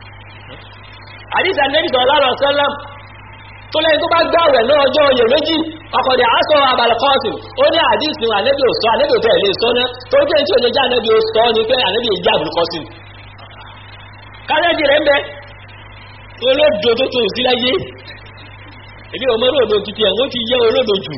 àdísà Ànábì sallallahu alaihi wasallam tó lẹ́yìn tó bá gbààwẹ̀ lọ́jọ́ oyè méjì ọkọ̀dẹ̀ aṣọ àbàlẹ̀kọ́sìn ó ní àdísì Ànábì ò sọ Ànábì ò tẹ̀ lè sọ náà tó jẹ́ tí ò lè jẹ́ Ànábì ò sọ ní pé Ànábì ìjà àbùkọ́sìn kádẹ́jì rẹ̀ ń bẹ olódo tó tó sí láyé èdè ọmọ olódo títí ẹ̀ wọ́n ti yẹ olódo jù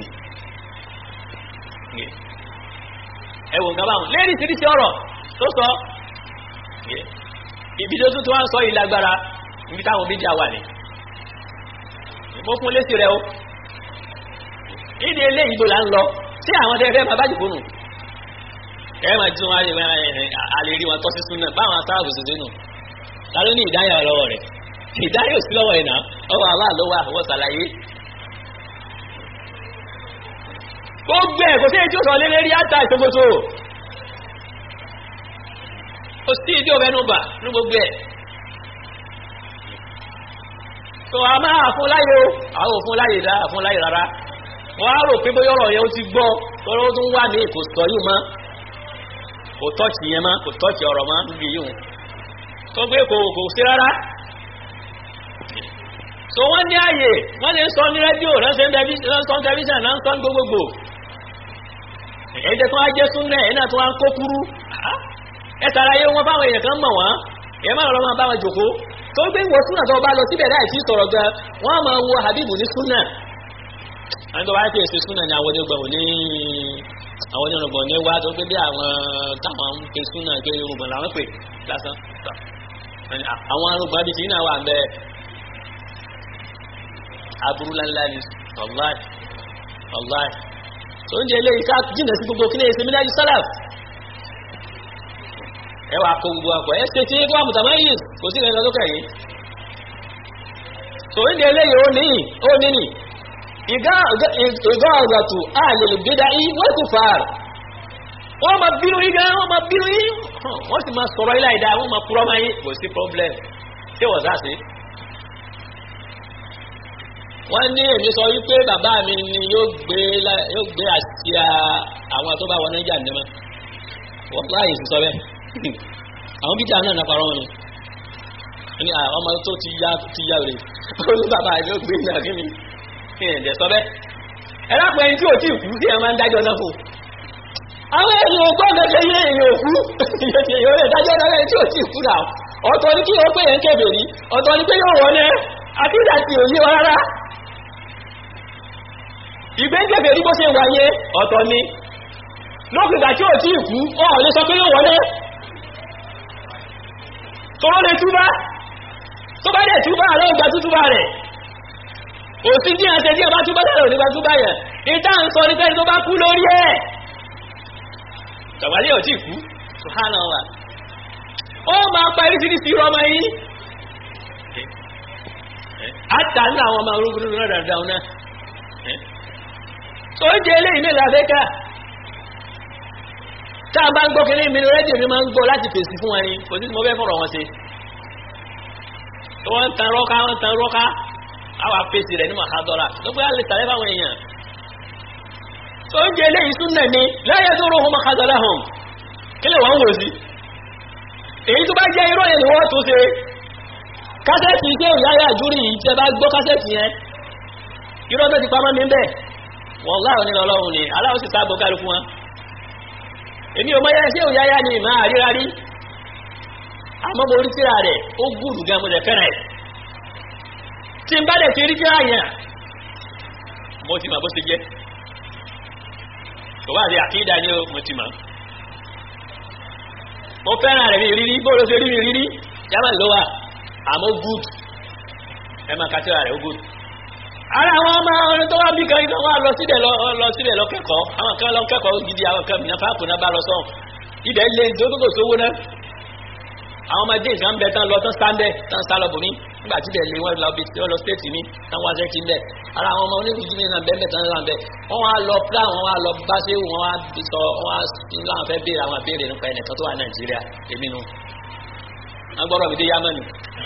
ẹwọ̀n gaba wọn lérí sírísí ọ̀rọ̀ tó sọ ibi tó tún wá ń sọ yìí lágbára ibi táwọn bídíà wà ní mo fún lésì rẹ o ìdí eléyìí bó là ń lọ sí àwọn tẹ́fẹ́ máa bá jù fóònù ẹ máa jí wọn alẹ́ rí wọn tọ́ sí súnà báwọn sáàbù sí sínú ta ló ní ìdáyà lọ́wọ́ rẹ̀ ìdáyà ò sí lọ́wọ́ ẹ̀ náà ọwọ́ àwa lọ́wọ́ àwọn sàlàyé ó gbẹ kò sí èyí tí ó sọ lé lérí àtà ìṣòkòtò ó sí ìdí òfẹ́ nù bà ní gbogbo ẹ̀ tó a máa fún láyé o àwọn òfún láyé dá fún láyé rárá wọ́n á rò pé bóyá ọ̀rọ̀ yẹn ó ti gbọ́ tọ́rọ tó ń wà ní kò sọ yìí mọ́ kò tọ́ọ̀tì yẹn mọ́ kò tọ́ọ̀tì ọ̀rọ̀ mọ́ níbi yìí tó gbé kò sí rárá so wọ́n ní ààyè wọ́n lè sọ ní rédíò lọ́sọ̀ tẹlifíṣàn lọ́sọ̀ gbogbogbò ẹ̀jẹ̀ tó wá jẹ́ súnlẹ̀ ẹ̀ náà tó wá ń kó kúrú ẹ tara yé wọn báwọn èèyàn kan mọ̀ wọ́n ẹ má lọ́ máa bá wọn jòkó tó gbé wọ súnà tó bá lọ síbẹ̀ láì sí sọ̀rọ̀ gan wọ́n á máa wo Habibu ní súnà àwọn tó bá yẹ kí èsì súnà ní àwọn onírùngbọ̀n ní wá tó gbé bí àwọn táwọn ń pe súnà pé irùngbọ̀n làwọn pè lásán àwọn arúgbọ̀n bíi tìǹà wà ń bẹ́ẹ̀ aburú ńláńlá ni wàláì tó ń jẹ eléyìí ká jìnà sí gbogbo kílé ìsinmi lájú sálàf ẹwà kó gbogbo akọ ẹ ṣe tí kó àmùtàmá yìí kò sí ìrìnà lókè yìí tó ń jẹ eléyìí ó ní ní ìgá ọ̀gbàtù àlèlè gbéda yìí wọ́n kò fàár wọ́n ma bínú yìí gan wọ́n ma bínú yìí wọ́n sì ma sọ̀rọ̀ ilá ìdá wọ́n ma kúrọ́ máa yìí kò sí problem tí wọ́n sá sí wọ́n ní èmi sọ wípé bàbá mi ni yóò gbé àsíá àwọn tó bá wọn ní jàǹdẹ́mọ́ wọ́n láàyè sí sọ bẹ́ẹ̀ àwọn bíjà náà nàpa rán wọn ni ọmọ tó ti yá rè ó ní bàbá mi yóò gbé ní àkíní ní ẹ̀jẹ̀ sọ bẹ́ẹ̀ ẹ lápẹ́ ẹni tí ò tí ì kú sí ẹ máa ń dájọ́ náà fún àwọn èèyàn ò gbọ́dọ̀ ṣe yé èèyàn òkú èèyàn lè dájọ́ náà ẹni tí ò tí ì kú náà ọ̀tọ̀ ni kí wọ́n pè yẹn kébè ní ọ̀tọ̀ ni pé yóò wọlé àti ìdàtì òye wa rárá ìgbẹ́jẹ̀bẹ̀ rí bó ṣe wáyé ọ̀tọ̀ ni lókùngbà tí ó tí ìkú ọ̀họ̀ lè sọ pé yóò wọlé tó rọ́ lè túbá tó bá dẹ̀ túbá àlọ́ ìgbà túbá rẹ̀ ò sí díẹ̀ àti díẹ̀ bá túbá lẹ́rọ̀ nígbà túbá yẹn ìta ń sọ nípa tó bá kú lórí ẹ̀ tọ̀wálé ò tí ìkú subhanallah ó máa pa irisirisi rọmọ yìí àtà ní àwọn ọmọ orúkú nínú dáadáa náà tó ń jẹ eléyìí mélòó abẹ́ká tá a bá ń gbọ́ kiri mi rédíò mi máa ń gbọ́ láti fèsì fún wọn ni kò sí mo fẹ́ fọ̀rọ̀ wọn ṣe wọ́n ń tan rọ́ká àwọn afẹ́sì rẹ̀ ní mahadọ́ra ló pé alẹ́ tàlẹ́ fáwọn èèyàn tó ń jẹ eléyìí súnnà ni láyé tó rọ́hùn mahadọ́ra hàn kí lè wọ́n wò sí èyí tó bá jẹ́ irọ́ yẹn ni wọ́n tó ṣe kásẹ̀tì iṣẹ́ òyáyà àjúrí yìí tẹ́ bá gbọ́ kásẹ̀tì yẹn irọ́ tó ti pamọ́ mi bẹ́ẹ̀ wọ́n láwọn nílọ ọlọ́run ni aláwọ̀ sì sáàbọ̀ kárí fún wọn èmi ò mọ́yá iṣẹ́ òyáyà ni máa ríra rí àmọ́ mo rí tíra rẹ̀ ó gùrù gan mo lẹ̀ fẹ́rẹ̀ tí n bá dẹ̀ ti rí tíra yẹn mo ti mọ̀ bó ṣe jẹ́ ṣòwò àti àkídà ni mo ti mọ̀ mo fẹ́ràn rẹ̀ mi rírí bó ló ṣe rí mi rírí yàmà ló wà àmọ́ gùd ẹ máa ka tíra rẹ̀ ó gùd ara àwọn ọmọ ọ̀rẹ́ tó wá bí kan ìgbà wá lọ síbẹ̀ lọ kẹ́kọ̀ọ́ àwọn kan lọ kẹ́kọ̀ọ́ gidi àwọn kan mìíràn fáàpù náà bá lọ sọ́n ibẹ̀ lè tó gbogbo sówó náà àwọn ọmọdé ìsàn bẹ tán lọ tán sáńbẹ́ tán sálọ bòmí nígbà tí bẹ̀ lè wọ́n lọ stéètì mi tán wá sẹ́kì bẹ̀ ara àwọn ọmọ oníbùjú mi náà bẹ́ẹ̀ tán náà bẹ̀ wọ́n wá lọ plan wọ́n wá lọ bá séwù wọ́n wá sọ wọ́n wá láwọn fẹ́ béèrè àwọn béèrè nípa ẹnìkan tó wà Nàìjíríà èmi nu wọ́n gbọ́dọ̀ mi dé Yámánì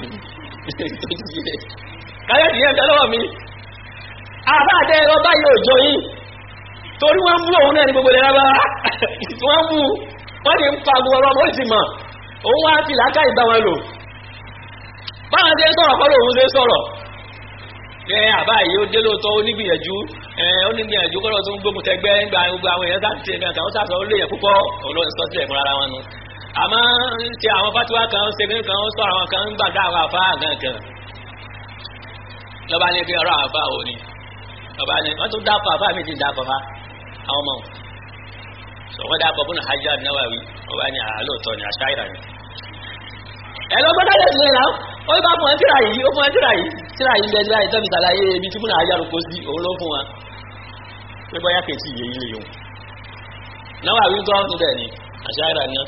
káyọ̀dì yẹn bẹ lọ́wọ́ mi àbáàdẹ ẹ̀rọ báyìí òjò yìí torí wọ́n mú òun náà ní gbogbo ẹ̀rọ bá wọ́n mú wọ́n ti ń pa gbogbo ọmọ ìsìn mọ̀ òun wá ti láká ìbá wọn lò báwọn tẹ́ sọ̀rọ̀ kọ́ lòun tẹ́ sọ̀rọ̀ ẹ àbá yìí ó dé lóòótọ́ onígbìyànjú kọ́ lọ́ọ́ tó ń gbógun tẹgbẹ́ nígbà gbogbo àwọn èèyàn sáà ti ṣe nǹkan àwọn sàṣọ ó léyìn púpọ̀ olóyìn sọ sílẹ̀ fún ara wọn nu àmọ́ ṣe àwọn fatiwa kan ṣe kí kan sọ àwọn kan ń gbàgbá àwọn àfa àgànkàn lọ́ba ní kí ọ̀rọ̀ àfa òní ọba ni wọ́n tún dápọ̀ àfáà mi ti dápọ̀ fa àwọn ọmọ sọ wọ́n dápọ̀ fún Hajar Nawawi ọba ni àlóòtọ́ ni àṣáìrà ni ẹ lọ gbọ́dọ̀ lẹ́sìn lẹ́yìn náà ó bá fún ẹ tíra yìí ó fún ẹ tíra yìí bẹ́ẹ̀ tíra yìí tẹ́bi sàlàyé ibi tí múnà ayálu kó sí òun ló fún wa pé bọ́yá kẹ̀tì yẹ ilé yòó náwó àwí gbọ́ níbẹ̀ ni àṣà ìrà ni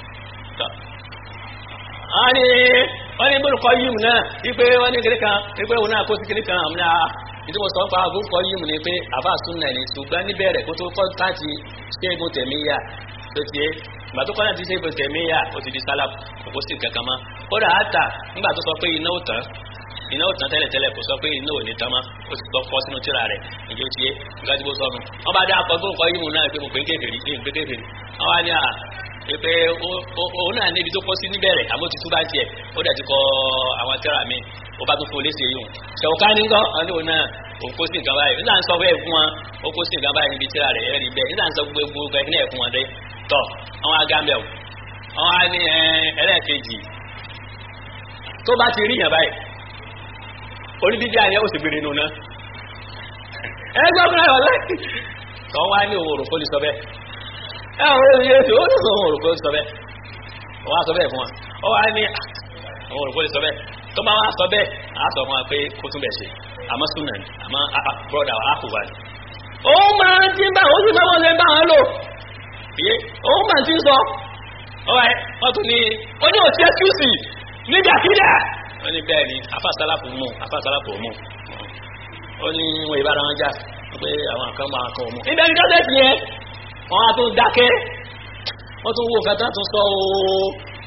wọ́n ní bólú kọ́ yìí náà wípé wọ́n ní kiri kan wípé òun náà kó sí kiri kan àmì náà ìdí mo sọ ń pa àgùn kọ́ yìí ni pé àbá súnà ni ṣùgbọ́n níbẹ̀rẹ̀ kó tó kọ́ láti ṣé ibò tẹ̀míyà tó ti yé ìgbà tó kọ́ láti ṣé ibò tẹ̀míyà ó ti di sálàpù kò sí kankan mọ́ kódà àtà nígbà tó sọ pé iná ò tán tẹ́lẹ̀tẹ́lẹ̀ kò sọ pé iná ò ní tán mọ́ ó ti kọ́ sínú tíra rẹ̀ ìjọ ti yé nǹkan tí mo sọ nù wọ́n bá dá akọ gbóhùn kọ́ yìí náà pé mo pè é kéferì wọ́n wá ní pé òun náà níbi tó kọ́ sí níbẹ̀rẹ̀ àmọ́ ti túbá tiẹ̀ ó dẹ̀ ti kọ́ àwọn tíra mi ó bá tún fún olóṣèlú yìí ṣẹ̀wọ̀ká ní gbọ́ wọn ní òun náà òun kó sí nǹkan báyìí nígbà ń sọ bẹ́ẹ̀ fún wọn ó kó sí nǹkan báyìí níbi tíra rẹ̀ ẹ̀rí bẹ́ẹ̀ nígbà ń sọ gbogbo ẹ̀kí náà fún wọn dé tọ́ àwọn agámbẹ̀ wọn á ní ẹlẹ́ẹ̀kejì tó bá ti rí yàn báyìí onídíje àyẹ̀ ó sì gbére nù náà ẹgbẹ́ ọkùnrin ayọ̀ lẹ́yìn tọ́ wá ní òun òrùkó lè sọ bẹ́ẹ̀ àwọn ènìyàn tó ó ní òun òrùkó lè sọ bẹ́ẹ̀ wọ́n á sọ bẹ́ẹ̀ fún wa ó wá ní òun òrùkó lè sọ bẹ́ẹ̀ tó bá wá sọ bẹ́ẹ̀ á sọ fún wa pé kó tún bẹ̀ ṣe àmọ́ súnà ní àmọ́ brọ́dà àkùwà ní. òun máa ti ń bá òun sì máa wọ́n lè bá wọn lò òun máa ti ń sọ wọ́n tún ní ó ní òsì ẹ́kúsì nígbàkídà wọ́n ní bẹ́ẹ̀ ni afásálàpù mú ó ní wọn ìbára wọn já pé àwọn kan máa kan òmù ibẹ̀ ní dọ́sẹ̀ ti yẹn wọ́n á tún dákẹ́ wọ́n tún wo nǹkan tán tún sọ ooo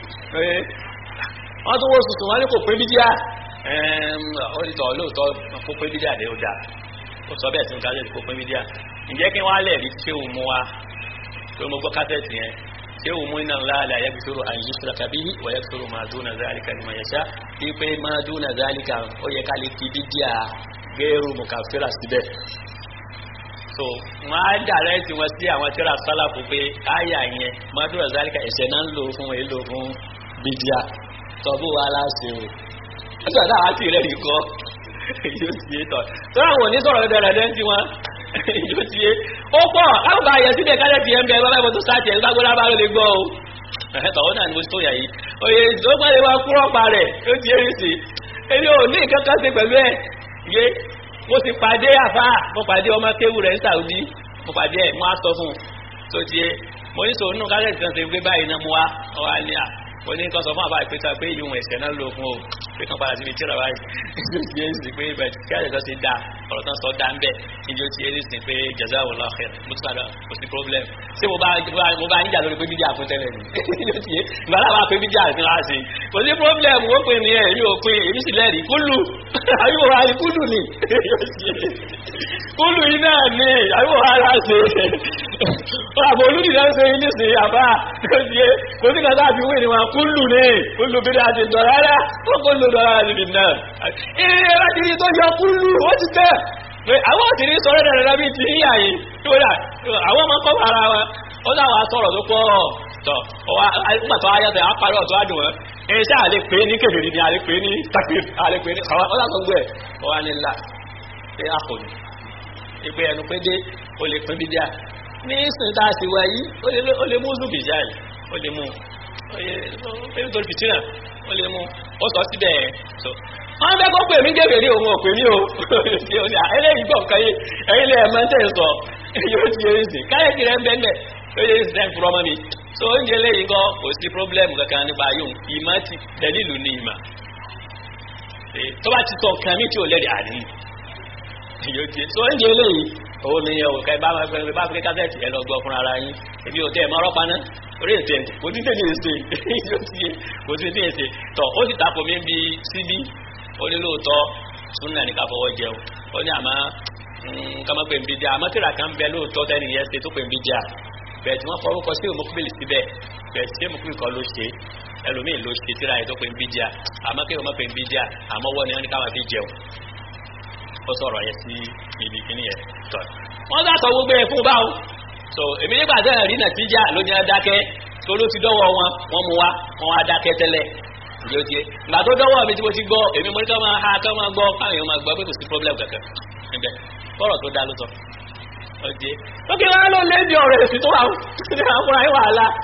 wọ́n tún wo sùsùn wọn ní kò pé bídíà ọ̀rítọ̀ lóòótọ́ kó pé bídíà lé ó dáa ó sọ bẹ́ẹ̀ tí ń kájẹ́ kó pé bídíà ǹjẹ́ kí wọ́n á lẹ̀ rí tí ó mú wa tó mo gbọ́ kásẹ̀tì yẹn tí ó mú iná ńlá àlẹ́ ayẹ́gbẹ̀sọ́rò àyíṣúra kàbí wọ̀yẹ́gbẹ̀sọ́rò máa dúnà zálìkà ní mayẹ̀ṣá bí pé máa dúnà zálìkà ó yẹ ká lè fi bídíà gẹ́rù mùkàfẹ́rà síbẹ̀ so wọ́n á dàrẹ́tì wọn sí àwọn tíra sálàfù pé áyà yẹn máa dúnà zálìkà ẹ̀ṣẹ̀ náà ń lò fún bídíà tọ́bù wa láṣẹ o ẹgbẹ́ náà àti rẹ̀ yìí kọ́ yóò ti yé tọ̀ tó àwọn onísọ̀rọ̀ dẹ̀rẹ̀dẹ̀ tí wọ́n yóò ti yé ó pọ̀ láwọn bá yẹ síbẹ̀ kálẹ̀ ti ẹ̀mbẹ̀ bá bá tó sáàtì ẹ̀ lágbó lábá ló lè gbọ́ o ẹ̀tọ̀ ó náà ni mo tó yà yìí òye ìjọba lè wá kúrọ̀ pa rẹ̀ yóò ti yé rí sí èmi ò ní nǹkan kan ṣe pẹ̀lú ẹ̀ yé mo ti pàdé àfá mo pàdé ọmọ kéwù rẹ̀ ní Saudi mo pàdé ẹ̀ mo á sọ fún un tó ti yé mo ní sọ nínú kálẹ̀ kan ṣe gbé báyìí náà mo wá ọwọ́ alẹ́ à wọ́n ní kan sọ fún àbá ìpẹ́ta pé ìyún ẹ̀sẹ̀ náà lò fún o pé kan padà síbi tíra báyìí tí ó sì pé ibẹ̀ kí àjẹsọ́ ti da ọ̀rọ̀ tán sọ dá ń bẹ̀ níbi ó ti yé sí pé jazakallahu khair mo tún àdá kò sí problem ṣé mo bá ń jà lórí pé bídíà fún tẹ́lẹ̀ ni ó ti yé ìgbà láwọn pé bídíà fi wá sí kò sí problem ó pè mí ẹ̀ èmi ò pé èmi sì lẹ́rìí kúlù àyùwò wa ni kúlù ni kúlù yìí náà ni àyùwò wa la ṣe àbò olùdí náà ṣe yín nísìnyí àbá kò sí kan láti wí ni wọn kúlù ní kúlù bí dáa ti dọ̀rọ̀ rárá ó kúlù dọ̀rọ̀ àdìdì náà ìrìn láti rí tó yọ kúlù ó ti tẹ́ pé àwọn òsì ní sọ̀rọ̀ dẹ̀rẹ̀ lábí ti yíyà yìí tó dà àwọn ọmọ kọ́ ara wọn ó dáwọn asọ̀rọ̀ tó pọ̀ tọ̀ nígbà tó ayọ́tẹ̀ apárí ọ̀tọ́ àdùn wọn iṣẹ́ àlè pé ní kèfèrè ni àlè pé ní takir àlè pé ní àwọn ọlọ́gbọ̀gbọ̀ ẹ̀ ó wá ní ńlá pé àkòní ìpé ẹnu pé dé ó lè pín bídíà ní ìsìn tá a sì wá yìí ó lè mú zùbì jáì ó lè mú nítorí fìtínà ó lè mú ó sọ síbẹ̀ so wọ́n fẹ́ kó pè mí gẹ̀gẹ̀ ní òun òpè ní o eléyìí gbọ́ nǹkan yìí ẹ̀yìn lè ẹ̀mọ́ tẹ̀ sọ yóò ti yẹn sí káyọ̀kì rẹ̀ ń bẹ́ẹ̀ ó yẹ sí ẹ̀ fúrọ́mọ́ mi so oúnjẹ eléyìí gan kò sí pírọ́blẹ́mù kankan nípa yóò ìmọ̀ ti dẹ̀lílù ní ìmọ̀ tó bá ti sọ nǹkan mi tí ò lẹ́rìí àní yóò ti so oúnjẹ eléyìí òun ni ẹ̀ òkè bá fi kásẹ̀tì ẹ̀ lọ gbọ́ fúnra ara yín èmi ò tẹ́ ẹ̀ mọ́ ọlọ́pàá náà orí ètò ẹ̀ kò sí tẹ́lẹ̀ èsè yóò ti yé kò sí tẹ́lẹ̀ èsè tọ̀ ó sì tako mi bí síbí ó ní lóòótọ́ súnà ní ká fọwọ́ jẹun ó ní àmọ́ kama pè ń bí díà àmọ́ tíra kan bẹ lóòótọ́ tẹ́lẹ̀ yẹn ṣe tó pè ń bí díà bẹ́ẹ̀ tí wọ́n fọwọ́ kọ sí òmùkúbìlì síbẹ̀ bẹ́ẹ̀ tí òmùkúbìlì kan ló ṣe ẹlòmíì ló ṣe tíra yẹn tó pè ń bí díà àmọ́ kí wọ́n pè ń bí díà àmọ́ wọ́n ni wọ́n ní ká máa fi jẹun ó sọ̀rọ̀ yẹn sí ibi kíní yẹn tọ́ wọ́n sàtọ̀ gbogbo ẹ̀ fún báwọn so èmi nígbà tẹ́ rí nàtíjà ló ní adákẹ́ tó ló ti dọ́wọ́ wọn mú wá wọn wá dákẹ́ tẹ́lẹ̀ ìjọ tiẹ̀ ìgbà tó dọ́wọ́ mi tí mo ti gbọ́ èmi mo ní ká máa ha ká máa gbọ́ káwọn èèyàn máa gbọ́ pé kò sí problem kankan níbẹ̀ fọ́rọ̀ tó dá ló sọ ọjẹ́ lókè wọn ló lé ní ọ̀rọ̀ èsì tó wà ní àfúrà yín wàhálà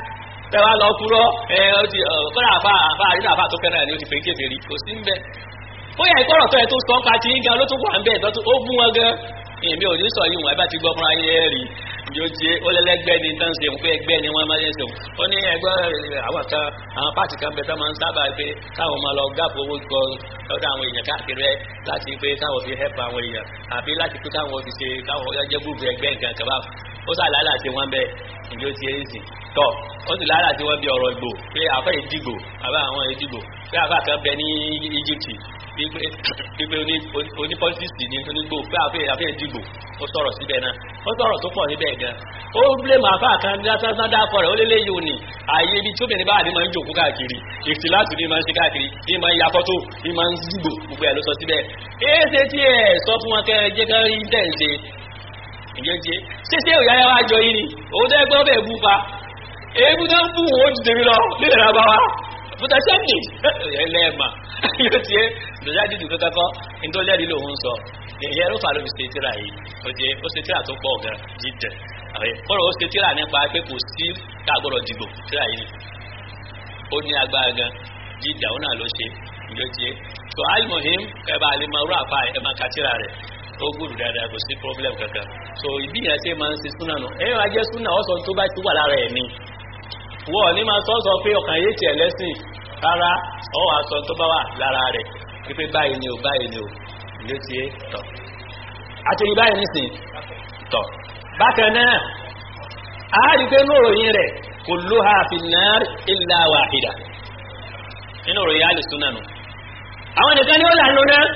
tẹ́wàá lọ kúrọ́ ó ti kọ́ra àfà àdínà àfà tó kẹ́nà ni ó ti fẹ́ kéferì kò sí ń bẹ́ ó yẹ ìkọ́rọ̀ tó ẹ tó sọ ń pa ti ń gan ló tó wà ń bẹ́ẹ̀ tó ó bú wọn gan èmi ò ní sọ yìí wọn ẹ bá ti gbọ́ fún ayé rí yóò jẹ́ ó lẹ́lẹ́gbẹ́ ni tán ṣe pé ẹgbẹ́ ni wọ́n máa ń ṣe ó ní ẹgbẹ́ àwọn kan àwọn pàtì kan bẹ tó máa ń sábà pé káwọn máa lọ gáàpù owó gbọ́ lọ́dọ̀ àwọn èèyàn káàkiri ẹ láti pé káwọn fi hẹ́pù àwọn èèyàn àbí láti pé káwọn fi ṣe káwọn jẹ́ gbogbo ẹgbẹ́ nǹkan kan bá ó sà lálà tí wọ́n bẹ ìjọ ti ẹ̀ sì tọ̀ ó sì lálà tí wọ́n bí ọ̀rọ̀ ìgbò pé àfẹ́ ìdìgbò àbá àwọn ìdìgbò pé àfà kan bẹ ní Egypt pípé onípọ́lítíìsì ní onígbò pé àfẹ́ ìdìgbò ó sọ̀rọ̀ síbẹ̀ náà ó sọ̀rọ̀ tó pọ̀ níbẹ̀ gan ó blame àfà kan ní asásán dákọ̀ rẹ̀ ó lélẹ́ yìí ò ní ààyè ibi tí obìnrin bá àdé máa ń jòkó káàkiri èsì láti ní máa ń ṣe káàkiri ní máa ń ya fọ́tò ní máa ń dìgbò gbogbo ẹ̀ ló sọ síbẹ̀ èsè tí ẹ̀ sọ fún wọn kẹ́ jẹ́ kán rí dẹ̀ ń ṣe ìjẹ́jẹ́ ṣíṣe òyáyá wá jọ yìí ni òun tẹ́ gbọ́ bẹ̀ bú pa èébú tó ń bú wọn ó ju tèmi lọ nílẹ̀ rábá wa fúta sẹ́ńdì ẹlẹ́ẹ̀mà yóò ti é ìdọ̀jáde kankan kọ́ nítorí lẹ́rìí lòun sọ ìyẹn ló fà ló fi ṣe tíra yìí ó ṣe tíra tó pọ̀ gan jíjẹ kọ́rọ̀ ó ṣe tíra nípa pé kò sí káàgbọ́dọ̀ dìgbò tíra yìí ó ní agbára gan jíjẹ òun náà ló ṣe ìjọ ti é tó alimohim kẹba alimọ̀ rú àpá ẹ̀ máa ka tíra rẹ̀ ó gbúdù dáadáa kò sí problem kankan so ìbí yẹn ṣe máa ń ṣe súnà nù ẹ̀yìn wá jẹ́ súnà ọ̀sán tó bá ti wà lára ẹ̀ ni wọ́n ní máa sọ pé ọkàn yé tiẹ̀ lẹ́sìn rárá ọwọ́ aṣọ tó bá wà lára rẹ̀ pípé báyìí ni ò ilé tí é tọ̀ àti rí báyìí nísìn tọ̀ bákan náà a rí pé ní òròyìn rẹ̀ kulluha fin-nar illa wahida nínú òròyìn alìsúnà nù àwọn nìkan ni ó là nínú náà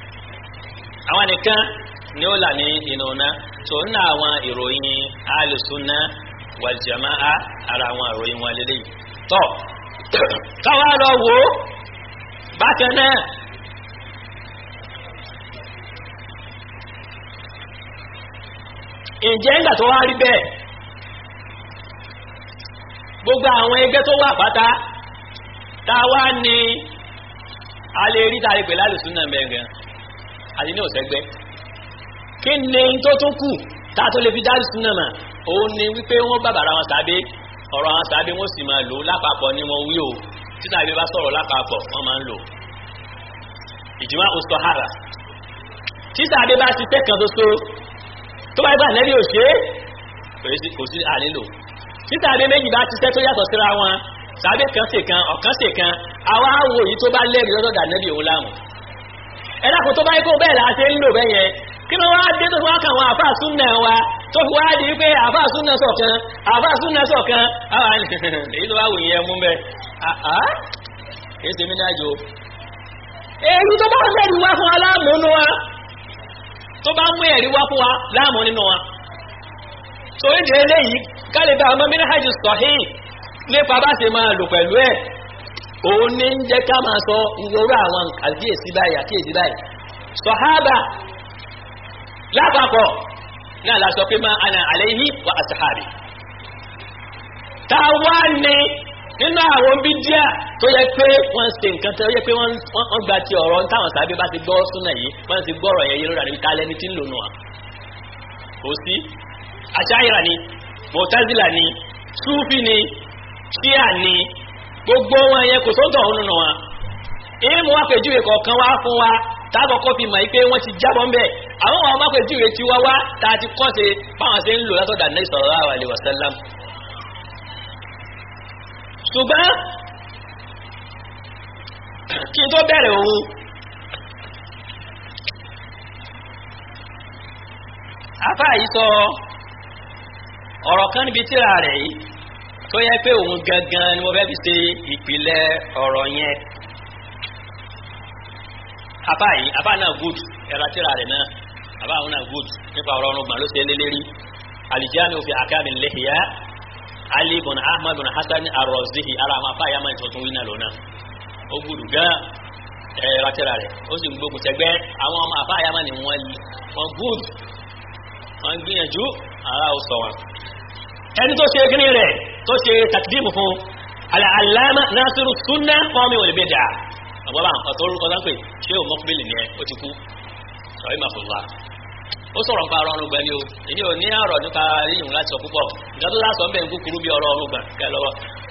àwọn nìkan ni ó là ní inú náà tó ń ná àwọn ìròyìn alìsúnà wal jama'a ara àwọn ìròyìn wọn lélẹ́yìí tọ̀ káwá lọ wò ó bákan náà ǹjẹ́ ńgbà tó wá rí bẹ́ẹ̀ gbogbo àwọn ẹgbẹ́ tó wà pátá táwa ní alẹ́ rí tàrí pẹ̀lú àlùsùn náà mẹ́gan àti ní òsẹ́gbẹ́ kí ni tó tún kù tá tó lè fi dá àlùsùn náà mà òun ni wípé wọ́n bàbàrà wọn sàbẹ́ ọ̀rọ̀ àwọn sàbẹ́ wọ́n sì máa lò lápapọ̀ ní wọn wí o títà ìbí bá sọ̀rọ̀ lápapọ̀ wọ́n máa ń lò ìjùmọ̀ òsọ̀hárà títà ìbí bá ti tẹ́kàn tó so tó bá ibà nẹ́bí òṣè kò sí ànílò títà ìbí méjì bá ti tẹ́ tó yàtọ̀ síra wọn sàbẹ́ kan ṣe kan ọ̀kan ṣe kan àwa wo èyí tó bá lẹ́rìí lọ́dọ̀ dà nẹ́bí òun láàmú ẹ̀dá kò tó bá ikú bẹ́ẹ̀ là á ṣe ń lò bẹ́ẹ̀ yẹn kí ló wá dé tó wá kàn wọn àfáà súnnà wa tó fi wá di pé àfáà súnnà sọ̀kan èyí tó wá wù yẹn mú bẹ́ẹ̀ èyí tèmi dájú èyí tó bá mẹ́rin wá fún wa láàmú nínú wa tó bá mú ẹ̀rí wá fún wa láàmú nínú wa tó ń jẹ́ eléyìí kálíbà ọmọ minhaj sahih nípa bá ṣe máa lò pẹ̀lú ẹ̀ òun ní ń jẹ́ ká máa sọ ìwòrò àwọn àkíyèsí báyìí sàhábà lápapọ̀ náà la sọ pé máa ana alayhi wa ashabi táwa ní nínú àwọn bídíà tó yẹ pé wọ́n ṣe nǹkan tó yẹ pé wọ́n gba ti ọ̀rọ̀ táwọn sábẹ́ bá ti gbọ́ súnà yìí wọ́n ti gbọ́ ọ̀rọ̀ yẹn yé lórí àdébí tálẹ́ ní tí ń lò nù wá kò sí Ash'ari ni Mu'tazila ni Sufi ni Shia ni gbogbo wọn yẹn kò sóńtọ̀ ọ̀hún nínú wa ìmú wa pèjúwe kọ̀ọ̀kan wá fún wa táàkọ́kọ́ fi mọ̀ pé wọ́n ti jábọ́ ń bẹ̀ àwọn ọmọ ọmọ pèjúwe ti wá wá tá a ti kọ́ ṣe báwọn ṣe ń lò látọ̀dà Nabi sallallahu alaihi wasallam ṣùgbọ́n kí n tó bẹ̀rẹ̀ òun àfá yìí sọ ọ̀rọ̀ kan níbi tírà rẹ̀ yìí tó yẹ pé òun gangan ni mo fẹ́ fi ṣe ìpìlẹ̀ ọ̀rọ̀ yẹn àfá náà good ẹ̀rọ tírà rẹ̀ náà àfá àwọn náà good nípa ọ̀rọ̀ ọ̀rùngbọ̀n ló ṣe lélẹ́rí Al-Jami' fi Ahkam al-Lihya Ali bin Ahmad bin Hasan ar-Razihi ara àwọn afá yamani tuntun wí náà lónà ó gbùdù gan ẹ̀rọ tírà rẹ̀ ó sì ń gbógun tẹgbẹ́ àwọn ọmọ afá yamani wọn good wọn gbìyànjú ara ó sọ wọn ẹni tó ṣe kíní rẹ̀ tó ṣe takdimu fún al-Allama Nasiru Sunnah Qawmi wal Bid'ah àgbàbà ọ̀tọ̀ orúkọ sáńpè ṣé o mọ́kúbílì ni ẹ ó ti kú sọ̀rọ̀ ìmàfùlá ó sọ̀rọ̀ nípa ọ̀rọ̀ ọ̀rùngbà ni o èyí ò ní àrọ̀ nípa yíyùn láti sọ púpọ̀ nǹkan tó lásọ̀ ń bẹ̀ ń kúkúrú bí ọ̀rọ̀ ọ̀rùngbà kẹ lọ́wọ́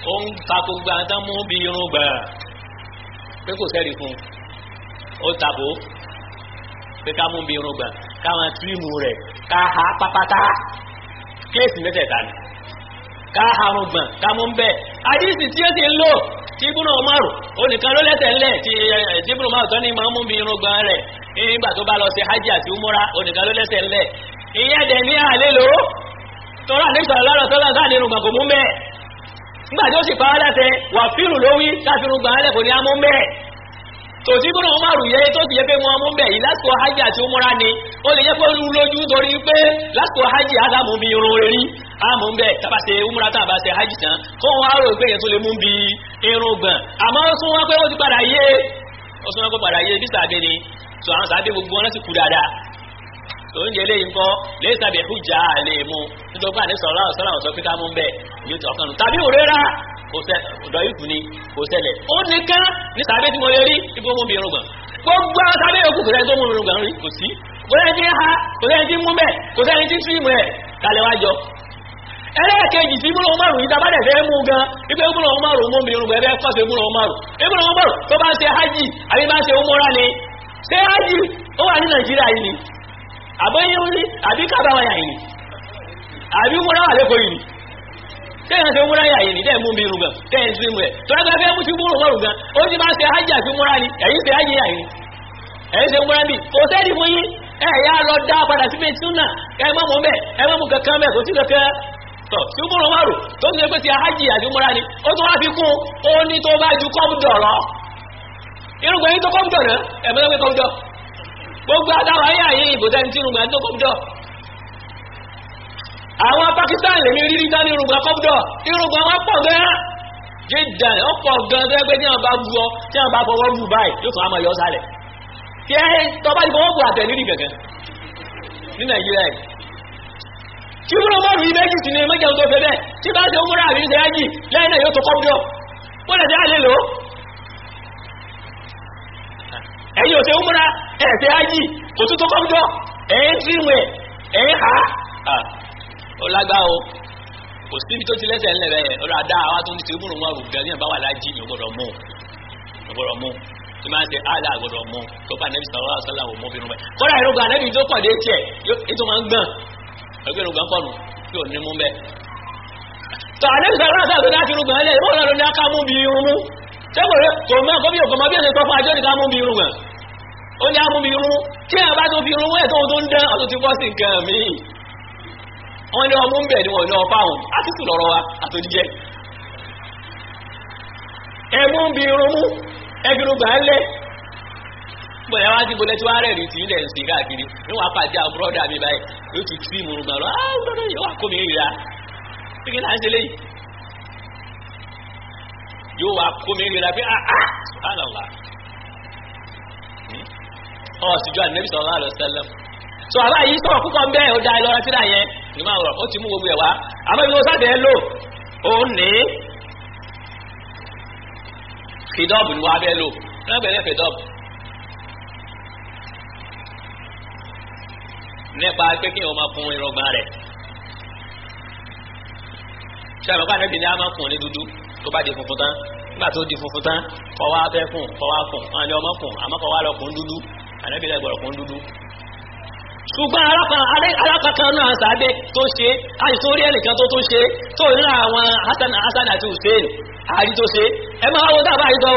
ó ń tako gbogbo àwọn tán mú bí irun gbà pé kò sẹ́rí fún ó tako pé ká mú bí irun gbà káwọn tírímù rẹ̀ ká ha pápátá kéèsì mẹ́tẹ̀ẹ̀ta ni ká ha rùn gbọ̀n ká mú bẹ́ẹ̀ àdísì tí ó ti ń lò tí Ibn Umar onìkan ló lẹ́sẹ̀ ńlẹ̀ tí Ibn Umar tán ní máa mú bí irun gbọ̀n rẹ̀ nígbà tó bá lọ sí hajj àti umura onìkan ló lẹ́sẹ̀ ńlẹ̀ ìyẹn dẹ̀ ní àlè lò ó tọ́lá ní sọ̀rọ̀ lọ́rọ̀ tọ́lá sáà nínú gbọ̀n kò mú bẹ́ẹ̀ nígbà tí ó sì pàwọ́ láti wà fírù lówí káfírù gbọ̀n lẹ̀ kò ní á mú bẹ́ẹ̀ tò tí Ibn Umar yẹ tó ti yẹ pé wọn mú bẹ́ẹ̀ yìí lásìkò hajj àti umura ni ó lè yẹ pé ó lójú torí pé lásìkò hajj àtàmú bí irun rẹ̀ rí àmú bẹ́ẹ̀ tábà ṣe umura tábà ṣe hajj tán kó wọn á rò pé yẹn tó lè mú bí irun gbọ̀n àmọ́ ó sún wọn pé ó ti padà yé bí sàbẹ̀ ni so àwọn sàbẹ̀ gbogbo wọn sì kú dáadáa so ń jẹ léyìn kọ́ lẹ́yìn tàbí hujja lè mú nítorí pé àní sọ̀rọ̀ sọ́lá ọ̀sọ́ pé ká mú bẹ́ẹ̀ yóò tọ́ ọkàn nù tàbí òrera ọ̀dọ̀ ìkù ni kò ṣẹlẹ̀ ó nìkan ní sàbẹ̀ tí mo lè rí ibi ó mú bí irun gbọ̀n gbogbo àwọn sàbẹ̀ yòókù kò sẹ́ni tó mú irun gbọ̀n rí kò sí kò sẹ́ni tí ń ha kò sẹ́ni tí ń mú bẹ́ẹ̀ kò sẹ́ni tí ń tún ìmọ̀ ẹ̀ kalẹ̀ wájọ ẹlẹ́ẹ̀kejì tí Ibn Umar yìí tàbá dẹ̀ fẹ́ mú gan ipé Ibn Umar mú bí irun gbọ̀n ẹgbẹ́ kọ́ sí Ibn Umar tó bá ń ṣe hajj àbí bá ń ṣe umura ni ṣé hajj ó wà ní Nàìjíríà yìí ni àbẹ́yìn orí àbí kábàwà yà yìí àbí umura wà lẹ́kọ̀ọ́ yìí tẹ́yàn ṣe umura yà yìí dẹ́ mú bí irun gan tẹ́yàn sí mú ẹ̀ tó ẹgbẹ́ fẹ́ mú sí Ibn Umar gan ó ti bá ń ṣe hajj àti umura ni ẹ̀yìn ṣe hajj yà yìí ẹ̀yìn ṣe umura bí kò sẹ́ẹ̀dì fún yín ẹ̀yà lọ dá padà sí méjì súnà ẹ̀mọ́mù bẹ́ẹ̀ ẹ̀mọ́mù kankan bẹ́ẹ̀ kò sí kankan tọ̀ sí Ibn Umar tó ń ṣe pé ti hajj àti umura ni ó tún wá fi kún ó ní tó bá ju kọ́mùdọ̀ lọ irúgbẹ́ yìí tó kọ́mùdọ̀ náà ẹ̀mọ́lẹ́gbẹ́ kọ́mùdọ̀ gbogbo adáwà ayé àyè ìbòdá ní tí irúgbẹ́ tó kọ́mùdọ̀ àwọn Pakistan lè ní rírí dání irúgbẹ́ kọ́mùdọ̀ irúgbẹ́ wọn pọ̀ gan jíjàn ọ̀pọ̀ gan tó ẹgbẹ́ tí wọn bá bu ọ tí wọn bá fọwọ́ bù báyìí yóò tún àmọ́ yọ sálẹ̀ tí ẹ tọ́ba ti fọwọ́ bù àtẹ̀ nírí gẹ̀gẹ́ ní Nàìjíríà yìí kí wọ́n mọ̀ rí méjì sí ní méjì tó fẹ́ bẹ́ẹ̀ tí bá ṣe múra àrí ṣe ájì lẹ́yìn náà yóò tó kọ́mùdọ̀ wọ́n lè ṣe àlè lò ẹ̀yìn òṣè múra ẹ̀ṣẹ̀ ájì kò tó tó kọ́mùdọ̀ ẹ̀yìn tí mú ẹ̀yìn ha ó lágbá o kò síbi tó ti lẹ́sẹ̀ ńlẹ̀ bẹ́ẹ̀ ọ̀rọ̀ àdá àwọn tó ń ti múrùn wọn rù gẹ́gẹ́ ní àbáwà lájì ní ọgbọ̀dọ̀ mú tí máa ń ṣe àlà àgbọ̀dọ̀ mú tó bá nẹ́bí sọ̀rọ̀ àṣálà wò mú bí rúbẹ̀ kọ́lá ìrúgbà nẹ́bí tó pọ̀ dé tiẹ̀ ètò máa ń gbọ̀n ẹgbẹ́ ìrúgbà pọ̀nù tí ò ní mú bẹ́ẹ̀ tọ́ ànẹ́bí sọ̀rọ̀ àṣálà tó dákì rúgbà ẹlẹ́ ìbọn náà ló ní aká mú bí irun mú tẹ́kọ̀ọ́ kò mọ́ kó bí òkò mọ́ bí ẹ̀sẹ̀ tọ́fún àjọ́ ní ká mú bí irun gbọ̀n ó ní amú bí irun tí a bá tó fi irun ẹ̀ tó ń dán ọ̀tún ti bọ́ sí nǹkan míì wọ́n ní ọmú ń bẹ̀ ní wọ́n ní ọpá ọ̀hún àtútù lọ́rọ̀ wa àtòjíjẹ́ ẹmú bí irun mú ẹgbẹ̀rún gbà ń lẹ́ bọ̀yá wá sí bolẹ́ tí wá rẹ̀ rí tí ilẹ̀ ń sìn káàkiri ní wọ́n apàdé àwọn búrọ́dà mi báyìí yóò ti tí ìmúrun gbà lọ búrọ́dà yóò wà kó mi ríra pé kí láń ṣe léyìí yóò wà kó mi ríra pé subhanallah síjọ́ Ànábì sallallahu alaihi wasallam so àbá yìí sọ̀rọ̀ púpọ̀ bẹ́ẹ̀ ó dá ìlọ́ra tíra yẹn ní máa rọ̀ ó ti mú gbogbo ẹ̀ wá àmọ́ ìlú sáde ẹ lò ó ní fìdọ́ọ̀bù ni wọ́n abẹ́ lò náà bẹ̀rẹ̀ fìdọ́ọ̀bù nípa pé kí wọ́n máa fún irọgbọ́n rẹ̀ ṣe àbẹ̀kọ́ Ànábì ní a máa fún ní dúdú tó bá di funfun tán nígbà tó di funfun tán fọwọ́ abẹ́ fún wọn ni ọmọ fún àmọ́ fọwọ́ lọ fún dúdú Ànábì lẹ́ gbọ́dọ̀ fún dúdú ṣùgbọ́n alákàtà náà sàádé tó ṣe àìsórí ẹnìkan tó ṣe tó ní àwọn Hasan àti Hussein àrí tó ṣe ẹ máa wọ́n dábàá ìdọ́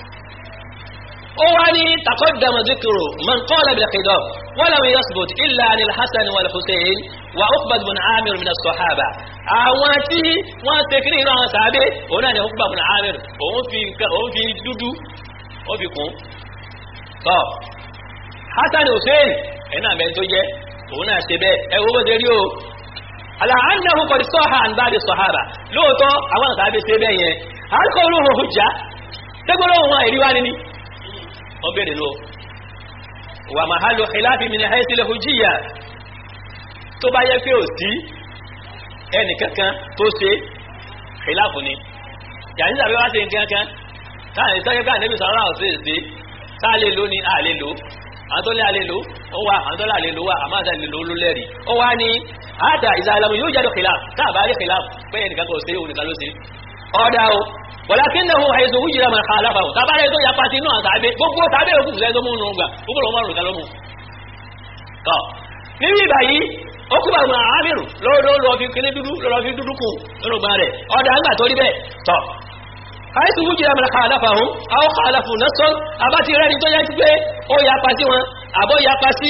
ó wá ní taqaddama dhikru man qala bil khidab wa lam yathbut illa anil Hasan wal Hussein wa Uqbah bin Amir min as-sahaba àwọn tí wọ́n ṣe kí ní ìran àwọn sàádé òun náà ni Uqbah bin Amir òun fi dúdú ó fi kún tọ́ Hasan Hussein ẹ̀nà àmẹ́ tó jẹ́ òun náà ṣe bẹ́ẹ̀ ẹwọ́ bó ṣe rí o aláàánàwó kọ̀dí sọ́ha ń bá di sọ̀hábà lóòótọ́ àwọn àtàbí ṣe bẹ́ẹ̀ yẹn àríkọ̀ olóhùn hujja tẹ́gbọ́n wọn èrí wá níní ọ bẹ̀rẹ̀ lọ wà mahallu khilafi min haythil hujjiyya tó bá yẹ pé ò sí ẹnì kankan tó ṣe khilafu ni yàtí tàbí wá ṣe nǹkan kan táà ìtọ́jẹ́ ká níbi sọ̀rọ̀ àwọn ṣe ṣe táà lè lò ní àlè lò àwọn tó lé alè lò ó wà àwọn tó lé alè lò wà àmọ́ àti alè lò ló lẹ́rì ó wá ní àtà ìzàlámù yóò jáde khilaf táà bá rí khilaf pé ẹnìkan kò ṣe òun nìkan ló ṣe ọ̀dà o walakinnahu haythu wujida man khalafahu tábàrẹ̀ tó yapa sí inú àtàbẹ̀ gbogbo tàbí òkú fẹ́ tó mú un gbà gbogbo lọ́mọ rùn kálọ́mù. tọ́ níbi ìbàyí ó kú bàmù àmìrù lọ́wọ́ fi kíní dúdú lọ́wọ́ fi dúdú kù nínú gbà rẹ̀ ọ̀dà ńgbà tó rí bẹ́ẹ̀ tọ́ haythu wujida man khalafahu aw khalafu nassan àbátí rẹ̀ ní tó yẹ pé ó yapa sí wọn àbọ̀ yapa sí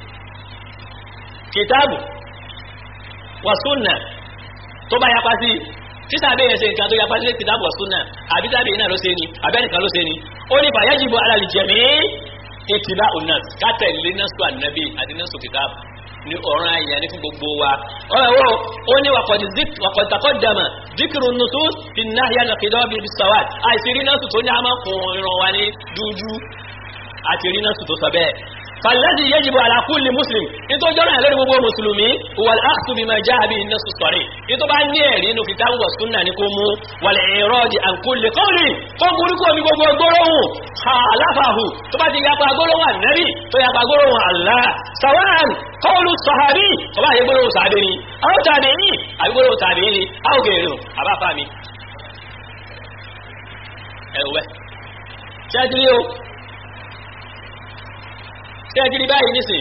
kìtàbù wa sunna tó bá yapa sí títà bẹ́ẹ̀ yẹn ṣe nǹkan tó yapa sí kìtàbù wa sunna àbí tàbí iná ló ṣe ni àbẹ́nìkan ló ṣe ni ó ní fayajibu ala al-jami' ittiba'u an-nas kátẹ̀lé nasu ànábì àti nasu kìtàbù ní ọ̀ràn àyàn ní fún gbogbo wa ọ̀rọ̀ ó ní waqad taqaddama dhikru an-nusus fi an-nahyi an-qidab bis-sawad àìsí rí nasu tó ní a máa kún ìran wa ní dúdú àti rí nasu tó sọ bẹ́ẹ̀ فالذي يجب على كل مسلم انتو جرى على gbogbo mùsùlùmí هو الأخذ بما جاء به النص الصريح انتو bá ní ẹ̀rí nínú كتاب والسنة ní kó mú والإعراض عن كل قول kó burú kó mi gbogbo gbólóhùn خالفه tó bá ti yapa gbólóhùn Ànábì tó yapa gbólóhùn Allah سواء قول الصحابي tó bá yẹ gbólóhùn sàhábì ni أو تابعي àbí gbólóhùn tàbíì ni أو غيره àbá fàmì ẹ̀wẹ́ ṣẹ́jìlì o tẹ́jìrì báyìí nísìn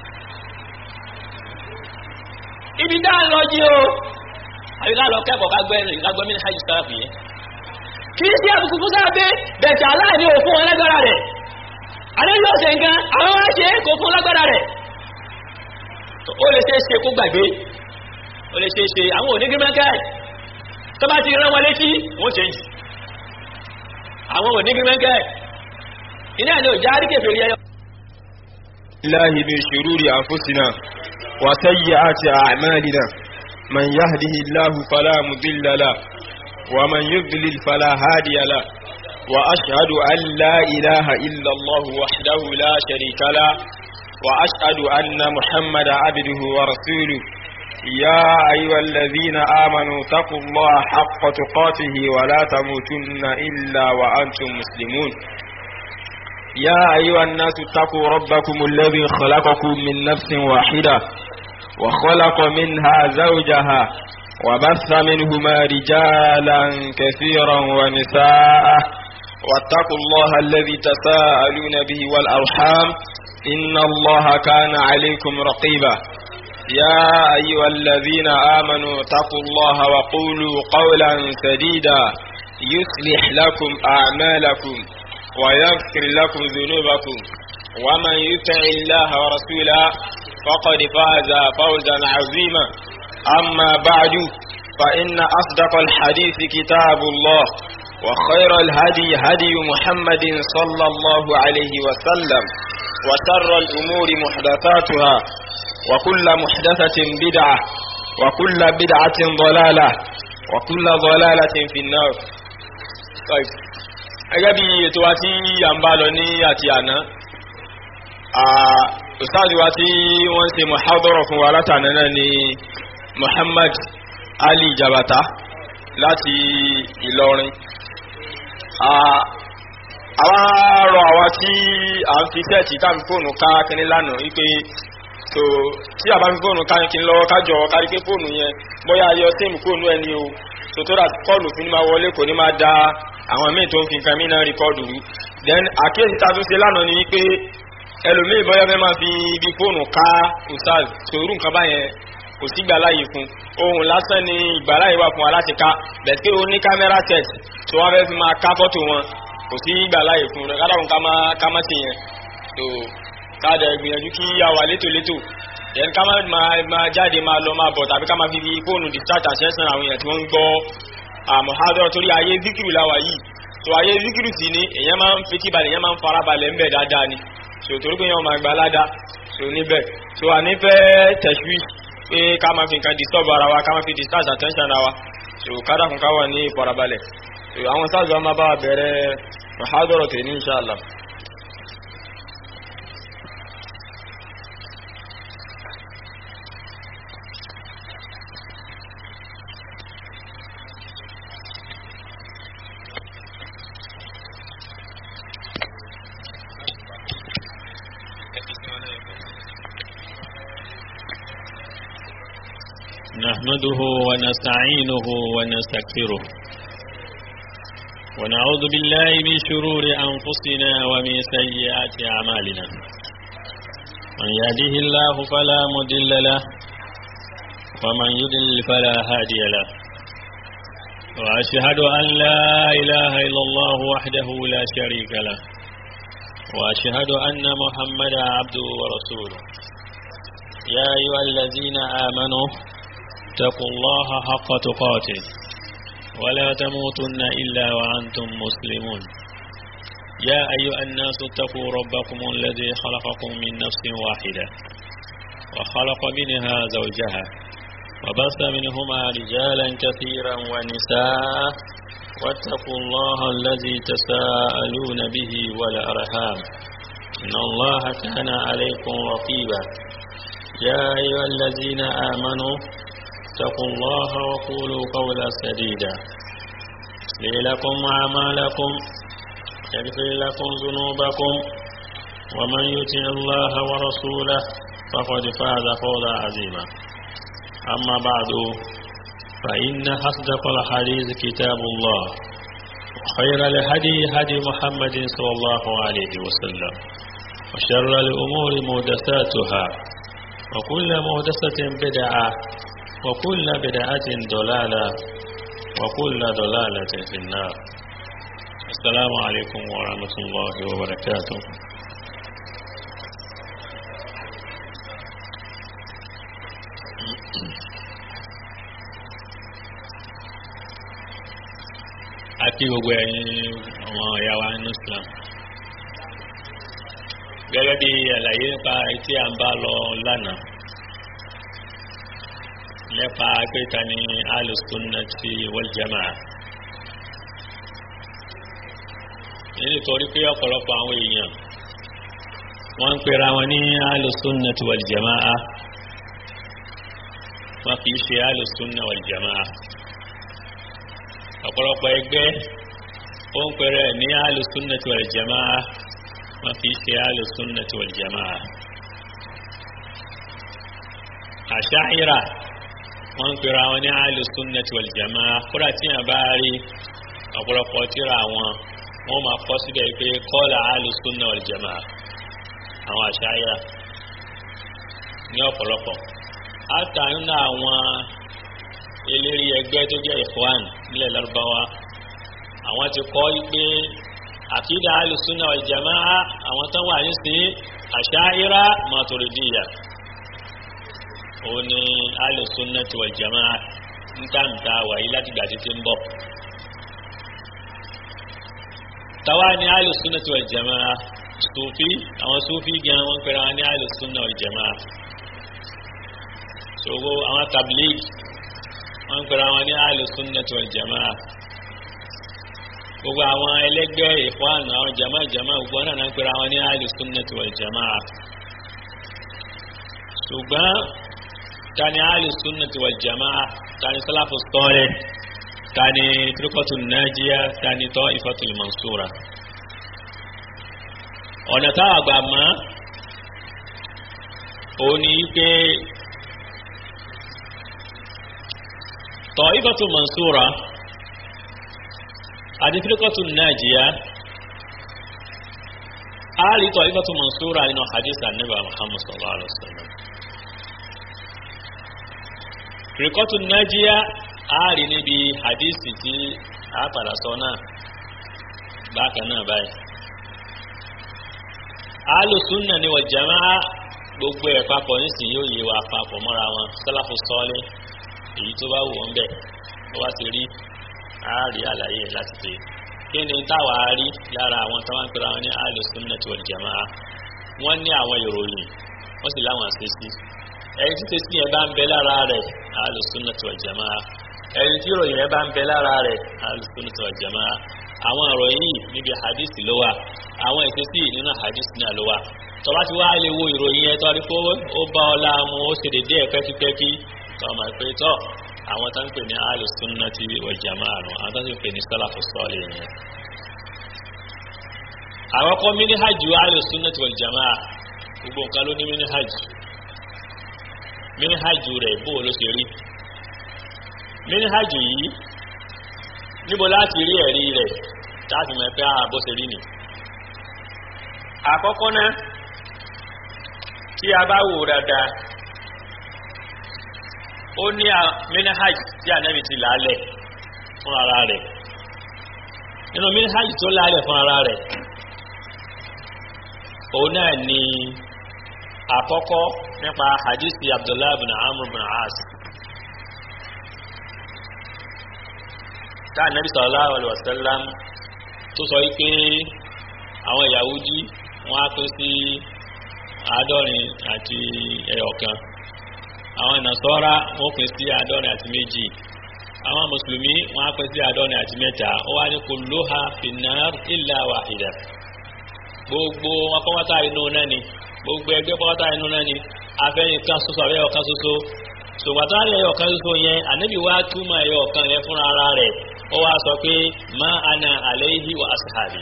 ibi dáa lọ jí o àyíká lọ kẹ́kọ̀ọ́ kágbẹ́ mí hajj sáàfì yẹn kì í sí àbùkù fún sáàbẹ́ bẹ̀tẹ̀ aláàní òfin wọn lágbára rẹ̀ adéjọ́ ṣe nǹkan àwọn wá ṣe kò fún lágbára rẹ̀ ó lè ṣe é ṣe kó gbàgbé ó lè ṣe é ṣe àwọn onígbìmọ̀kẹ́ tó bá ti rán wọn létí wọ́n ṣe jù àwọn onígbìmọ̀kẹ́ iná ni ò já rí kèfèrí ẹyọ الله من شرور أنفسنا وسيئات أعمالنا من يهده الله فلا مضل له ومن يضلل فلا هادي له وأشهد أن لا إله إلا الله وحده لا شريك له وأشهد أن محمد عبده ورسوله يا أيها الذين آمنوا اتقوا الله حق تقاته ولا تموتن إلا وأنتم مسلمون يا أيها الناس اتقوا ربكم الذي خلقكم من نفس واحدة وخلق منها زوجها وبث منهما رجالا كثيرا ونساء واتقوا الله الذي تساءلون به والأرحام إن الله كان عليكم رقيبا يا أيها الذين آمنوا اتقوا الله وقولوا قولا سديدا يصلح لكم أعمالكم ويغفر لكم ذنوبكم ومن يطع الله ورسوله فقد فاز فوزا عظيما أما بعد فإن أصدق الحديث كتاب الله وخير الهدي هدي محمد صلى الله عليه وسلم وشر الأمور محدثاتها وكل محدثة بدعة وكل بدعة ضلالة وكل ضلالة في النار. طيب gẹ́gẹ́ bí ètò wa tí a ń bá lọ ní àti àná ustaz wa tí wọ́n ṣe muhadara fún wa látàná náà ni Muhammad Ali Jabata láti Ìlọrin. àwa rọ àwa tí a ń fi sẹ́ẹ̀tì káàmì fóònù ká kíní lánàá wípé so tí a bá fi fóònù ká kíní lọ́wọ́ kájọ kárí pé fóònù yẹn bóyá ayọ síìmù fóònù ẹni o so tó dà kọ́ọ̀lù fi ní máa wọlé kò ní máa da àwọn míì tó ń fi nǹkan mí náà rìkọ́ọ̀dù rú. then àkíyèsí tá a tún ṣe lánàá ni wípé ẹlòmíì bóyá fẹ́ máa fi ibi fóònù ká ustaz sòrú nǹkan báyẹn kò sí ìgbàláyè fún ohun lásán ni ìgbàláyè wà fún wa láti ká bẹ̀ẹ́ pé ó ní kámẹ́rà test tó wá fẹ́ fi máa ká fọ́tò wọn kò sí ìgbàláyè fún rẹ̀ kádàkùn ká má ṣe yẹn tó káàdà ìgbìyànjú kí a wà létòlétò then ká máa jáde máa lọ máa bọ̀ tàbí ká máa fi fóònù discharge àṣẹ́sàn àwọn èèyàn tí wọ́n ń gbọ́ muhadara torí ayé zikiru la wà yìí so ayé zikiru sì ni èèyàn máa ń fetí balẹ̀ èèyàn máa ń fara balẹ̀ ńbẹ̀ dáadáa ni so torí pé èèyàn máa gba aládá so níbẹ̀ so àní fẹ́ tẹ̀síwì pé ká máa fi nǹkan disturb ara wa ká máa fi discharge attention ara wa so kádàkùn ká wà ní ìfarabalẹ̀ so àwọn sáàzù wa máa bá wa bẹ̀rẹ̀ muhadara tẹ̀ ní inshallah. نحمده ونستعينه ونستغفره ونعوذ بالله من شرور أنفسنا ومن سيئات أعمالنا من يهده الله فلا مضل له ومن يضلل فلا هادي له وأشهد أن لا إله إلا الله وحده لا شريك له وأشهد أن محمدا عبده ورسوله يا أيها الذين آمنوا اتقوا الله حق تقاته ولا تموتن إلا وأنتم مسلمون يا أيها الناس اتقوا ربكم الذي خلقكم من نفس واحدة وخلق منها زوجها وبث منهما رجالا كثيرا ونساء واتقوا الله الذي تساءلون به والأرحام إن الله كان عليكم رقيبا يا أيها الذين آمنوا اتقوا الله وقولوا قولا سديدا يصلح لكم أعمالكم يغفر لكم ذنوبكم ومن يطع الله ورسوله فقد فاز فوزا عظيما أما بعد فإن أصدق الحديث كتاب الله وخير الهدي هدي محمد صلى الله عليه وسلم وشر الأمور محدثاتها وكل محدثة بدعة وكل بدعة ضلالة وكل ضلالة في النار. السلام عليكم ورحمة الله وبركاته. Àti gbogbo ẹ̀yin ọmọ ìyá wa nínú Islam. Gẹ́gẹ́ bí àlàyé nípa tí a ń bá lọ lánàá. Nípa pẹ́ta ní Ahlus-Sunnati wal-Jamā'ah. Nítorí pé ọ̀pọ̀lọpọ̀ àwọn èèyàn wọ́n ń pera wọn ní Ahlus-Sunnati wal-Jamā'ah. Wọ́n kìí ṣe Ahlus-Sunnah wal-Jamā'ah. Ọ̀pọ̀lọpọ̀ ẹgbẹ́ ó ń pẹ̀rẹ̀ ní Ahlus-Sunnati wal-Jamā'ah, wọ́n fi ṣe Ahlus-Sunnati wal-Jamā'ah. Àṣáírà wọ́n ń pẹ̀rẹ̀ àwọn ní Ahlus-Sunnati wal-Jamā'ah. Kúrò tí a bá rí ọ̀pọ̀lọpọ̀ tíra wọn, wọ́n máa kọ́ síbẹ̀ pé qāla Ahlus-Sunnah wal-Jamā'ah. Àwọn àṣáírà ní ọ̀pọ̀lọpọ̀. Àtà nínú àwọn eléri ẹgbẹ́ tó jẹ́ Ikhwan nílẹ̀ Lárúbáwá, àwọn ti kọ́ wípé àkídà Ahlus-Sunnah wal-Jamā'ah àwọn tán wà ní sí Ashā'ira Maturidiyya. Ó ní Ahlus-Sunnah wal-Jamā'ah ń tàǹtà wàyí láti gbà títí ń bọ̀. Tàwa ní Ahlus-Sunnah wal-Jamā'ah Sufi, àwọn Sufi gan wọ́n pẹ̀lú àwọn ní Ahlus-Sunnah wal-Jamā'ah. Ṣògo àwọn Tabligh wọ́n pẹ̀lú àwọn ní Ahlus-Sunnati wal-Jamā'ah. Gbogbo àwọn ẹlẹ́gbẹ́ Ikhwan àwọn jama gbogbo náà pẹ̀lú àwọn ní Ahlus-Sunnati wal-Jamā'ah. Ṣùgbọ́n ta ni Ahlus-Sunnati wal-Jamā'ah, ta ni Salafus Salih, ta ni Firqatun Najiyah, ta ni Ta'ifatul Mansurah. Ọ̀nà táwọn àgbà mọ́ òun ni pé Ta'ifatul Mansurah àti Firqatun Najiyah. A rí Ta'ifatul Mansurah nínú hadith Ànábì Muhammad sallallahu alaihi wasallam. Firqatun Najiyah a rí níbi hadith tí a padà sọ náà bákan náà báyìí. Ahlus-Sunnah wal-Jamā'ah gbogbo ẹ̀ papọ̀ nísìnyí yóò yé wa papọ̀ mọ́ra wọn. Salafus Salih èyí tó bá wù wọ́n bẹ̀ ó wá ti rí àárí àlàyé láti pé kí ni táwa rí lára àwọn tó máa ń pera wọn ní Ahlus-Sunnah wal-Jamā'ah. Wọ́n ní àwọn ìròyìn wọ́n sì láwọn àṣesí. ẹni tí tẹ̀sí yẹn bá ń bẹ lára rẹ̀ Ahlus-Sunnah wal-Jamā'ah. ẹni tí ìròyìn yẹn bá ń bẹ lára rẹ̀ Ahlus-Sunnah wal-Jamā'ah. àwọn ìròyìn yìí níbi hadith ló wà, àwọn ìṣesí nínú hadith náà ló wà. tó bá ti wá lè wo ìròyìn yẹn tó rí pé ó bá ọ láàmú ó ṣe dédé ẹ̀ pẹ́kípẹ́kí tó máa pé tọ́ àwọn tó ń pè ní Ahlus-Sunnati wal-Jamā'ah àwọn tó ń pè ní Salafus Salih yẹn. àwọn kọ́ minhaju Ahlus-Sunnati wal-Jamā'ah gbogbo nǹkan ló ní minhaju rẹ̀ bó ló ṣe rí. minhaju yìí níbo láti rí ẹ̀rí rẹ̀ táàfì mọ̀ pé bó ṣe rí ni. Àkọ́kọ́ náà tí a bá wò dáadáa ó ní minhaj tí Ànábì ti lálẹ̀ fún ara rẹ̀ nínú minhaj tó lálẹ̀ fún ara rẹ̀ òun náà ni àkọ́kọ́ nípa hadisi Abdullah bin Amr bin As tá Ànábì sallallahu alaihi wasallam tó sọ wípé àwọn Yahudi wọ́n á pín sí 70 àti ẹyọ̀kan, àwọn Nasara wọ́n pín sí 70 àti méjì, àwọn Mùsùlùmí wọ́n á pín sí 70 àti mẹ́ta. Ó wá ní kulluha finnar illa wahida, gbogbo wọn pátá inú náà ni, gbogbo ẹgbẹ́ pátá inú náà ni, afẹ́yìn kan ṣoṣo àbẹ́yọ̀ kan ṣoṣo. ṣùgbọ́n tá ẹyọ̀ kan ṣoṣo yẹn Ànábì wá túmọ̀ ẹyọ̀ kan yẹn fúnra ara rẹ̀, ó wá sọ pé ma ana alayhi wa ashabi.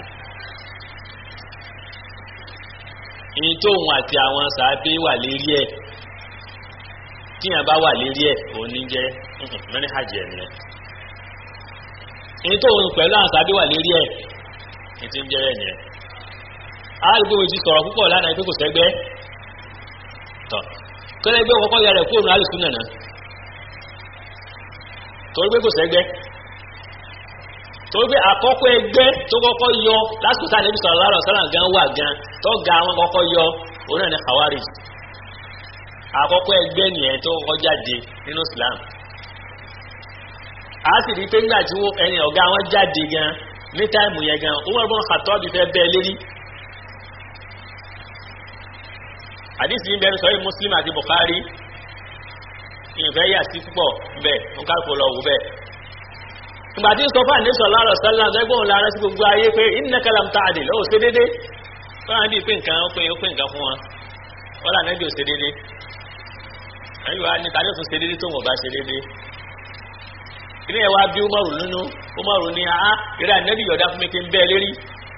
Èyí tó òun àti àwọn sàábé wà lérí ẹ̀, tíyàn bá wà lérí ẹ̀ òun ní jẹ́ mẹ́rin hajj ẹ̀ nìyẹn. Èyí tó òun pẹ̀lú àwọn sàábé wà lérí ẹ̀ ní ti ń jẹ́ ẹ̀ nìyẹn. Àlùgbò ti sọ̀rọ̀ púpọ̀ lánàá pé kò sẹ́gbẹ́ tọ̀ kọ́lẹ́ gbé kọ́kọ́ yà rẹ̀ kóòrùn alùsùn nànà torí pé kò sẹ́gbẹ́, torí pé àkọ́kọ́ ẹgbẹ́ tó kọ́kọ́ yọ lásìkò tá Ànábì sallallahu alaihi wasallam gan wà gan tó ga àwọn kọ́kọ́ yọ òun náà ní Khawarij. Àkọ́kọ́ ẹgbẹ́ nìyẹn tó kọ́kọ́ jáde nínú Islam. A sì rí pé nígbà tí ẹni ọ̀gá wọn jáde gan ní táìmù yẹn gan Umar ibn Khattab fẹ́ bẹ́ẹ̀ lérí. Àdìsí ń bẹ̀rù sọ́yìn Muslim àti Bukhari ìfẹ́ yà sí púpọ̀ bẹ́ẹ̀ ń kálukú lọ wò bẹ́ẹ̀. Ìgbà tí ń sọ fún Ànábì sallallahu alaihi wasallam lẹ́gbọ̀n lára sí gbogbo ayé pé innaka lam ta'dil ó ṣe dédé fáwọn bí pé nǹkan ó pé nǹkan fún wọn wọ́n là Ànábì ò ṣe dédé. Ànábì wa ní tàbí òtún ṣe dédé tó wọ́n bá ṣe dédé. Ilé ẹ̀ wá bí Umaru nínú, Umaru ní ìrẹ́ Ànábì yọ̀dá fún mi kí n bẹ́ẹ̀ lérí.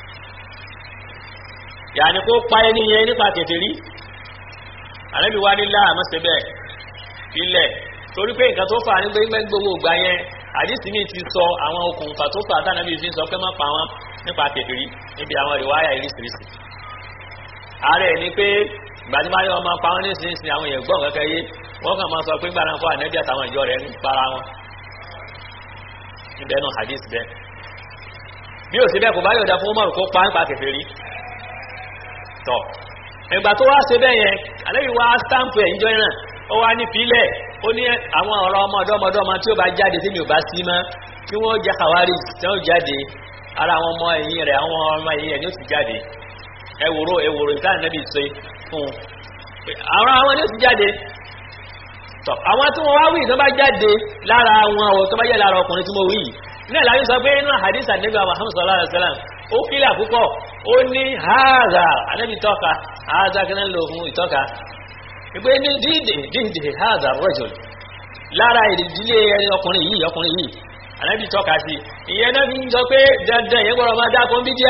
Yàní kó pa ẹni yẹn nípa kèfèrí. Ànábì wa ní láàmú ṣe bẹ́ẹ̀ ilẹ̀ torí pé nǹkan tó fà ní gbogbo ìgbà yẹn àdìsí mi ti sọ àwọn okùnfà tó fà tánàbí fi ń sọ pé má pa wọn nípa kèfèrí níbi àwọn ìwáyà ìrísìírísì. Ààrẹ ni pé gbajúmọ̀ ayé wọn máa pa wọn nísinsìnyí àwọn èèyàn gbọ́n kankan yé wọ́n kàn máa sọ pé gbàdá fún Ànábì àtàwọn ìjọ rẹ̀ ń para wọn. Níbẹ̀ náà hadith bẹ́ẹ̀. Bí ó sì bẹ́ẹ̀ kò bá yọ̀dá fún Umaru kó pa nípa kèfèrí. Tọ́ ìgbà tó wá ṣe bẹ́ẹ̀ yẹn Ànábì wá stamp ẹ̀ ìjọ náà ó wá ní fílẹ̀ ó ní àwọn ọ̀rọ̀ ọmọdọ́mọdọ́mọ tí ó bá jáde tí mi ò bá sí mọ́ kí wọ́n jẹ́ Khawarij tí wọ́n jáde ara àwọn ọmọ ẹ̀yìn rẹ̀ àwọn ọmọ ẹ̀yìn rẹ̀ ni ó ti jáde ẹwòrò ìta Ànábì ṣe fún àwọn ni ó ti jáde tọ́ àwọn tí wọ́n wá wí tó bá jáde lára wọn ò tó bá jẹ́ lára ọkùnrin tí mo wí náà láyé sọ pé inú hadith Ànábì Muhammad sallallahu alaihi wasallam ó kílà púpọ̀ ó ní haza Ànábì tọ́ka haza kí náà lò fún ìtọ́ka ìgbé ní dídè haza rajul lára ìdílé ẹni ọkùnrin yìí Ànábì tọ́ka sí ìyẹn náà fi ń sọ pé dandan yẹn gbọ́dọ̀ máa dákun bídíà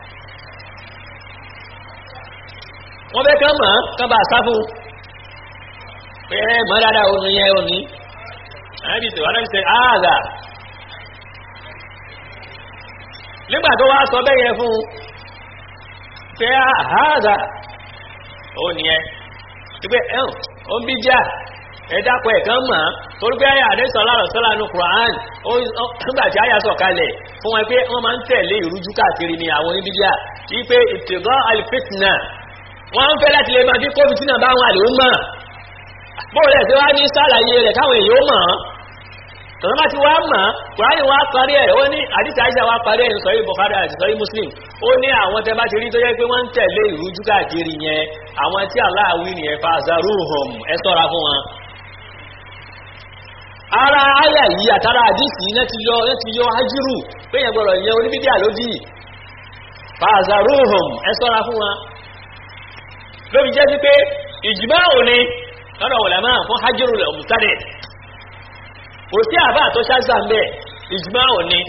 wọ́n fẹ́ kán mọ̀ kán bá sá fún pé mọ́ dáadáa òní yẹn òní Ànábì sẹ haza nígbà tó wá sọ bẹ́ẹ̀ yẹn fún pé haza òní yẹn ìgbé ẹ̀hùn ó ń bí já ẹ̀dàpọ̀ ẹ̀kan mọ̀ torí pé ayé àdé sallallahu alaihi wasallam ní Qur'an nígbàtí ayé sọ̀kalẹ̀ fún wọn pé wọ́n máa ń tẹ̀lé ìrújú káàkiri ní àwọn oníbídíà wípé ìtìgọ́ alifitna wọ́n ń fẹ́ láti lè máa bí kófìtínà bá wọn àlè ó mọ̀ bóòlẹ̀ tí wá ní sàlàyé rẹ̀ káwọn èèyàn ó mọ̀ tọ́nà bá ti wá mọ̀ Kùránì wá parí ẹ̀ ó ní àdìsí àìsà wá parí ẹ̀ sọ́yí Bukhari àti sọ́yí Muslim ó ní àwọn tẹ́ bá ti rí tó yẹ pé wọ́n ń tẹ̀lé ìrújú káàkiri yẹn àwọn tí Allah wí nìyẹn fazaruhum ẹ ṣọ́ra fún wọn. ara àyà yìí àtàrà àdìsí iná ti yọ hajiru pé yẹn gbọ́dọ̀ yẹn oníbídíà lódì fazaruhum ẹ ṣọ́ra fún wọn. lóbi jẹ́ sí pé ìjìmá òní lọ́dọ̀ ulama fún hajiru lẹ̀ mùtádẹ̀ kò sí àbá tó ṣáṣà ń bẹ̀ ìjìmá òní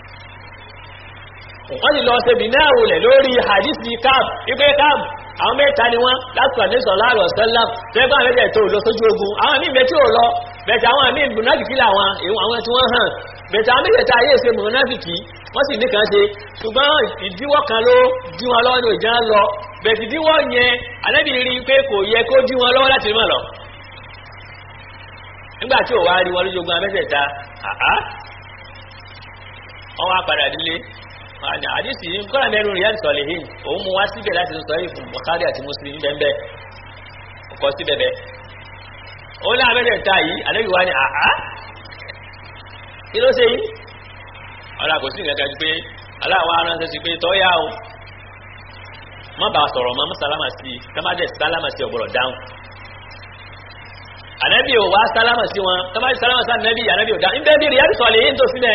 wọ́n ti lọ ṣe bí náà wòlẹ̀ lórí hadisi Káàb ipé Káàb àwọn mẹ́ta ni wọ́n lásìkò ní sallallahu alaihi wasallam tẹ́gbà mẹ́jẹ̀ tó lọ sójú ogun àwọn míì mẹ́tí ò lọ bẹ̀tẹ̀ àwọn àmì mùnáfìkì làwọn àwọn tí wọ́n hàn bẹ̀tẹ̀ àwọn méjèèjì ayé ṣe mùnáfìkì wọ́n sì nìkan ṣe ṣùgbọ́n ìdíwọ́ kan ló dí wọn lọ́wọ́ ní òjá lọ bẹ̀tẹ̀ ìdíwọ́ yẹn Ànábì rí pé kò yẹ kó dí wọn lọ́wọ́ láti mọ̀ lọ nígbà tí ò wá rí wọn lójogun amẹ́tẹ̀ẹ̀ta wọ́n wá padà délé àdìsí kọ́lá mẹ́rin Riyadh Salihin òun mú wá síbẹ̀ láti sọ ìfún Bukhari àti Muslim bẹ́ẹ̀ ọkọ̀ sí bẹ́ẹ̀ ó ní amẹ́tẹ̀ẹ̀ta yìí Ànábì wá ní kí ló ṣe yìí ọ̀la kò sí ìrìnàjò pé aláwọ̀ aránṣẹ́ sí pé tọ́yá o má bàa sọ̀rọ̀ mọ́ sálámà sí kámádẹ̀ sálámà sí ọ̀gbọ̀rọ̀ dáhùn Ànábì ò wá sálámà sí wọn kámádẹ̀ sálámà sí Ànábì ò dáhùn níbẹ̀ bí Riyadh Salihin tó sílẹ̀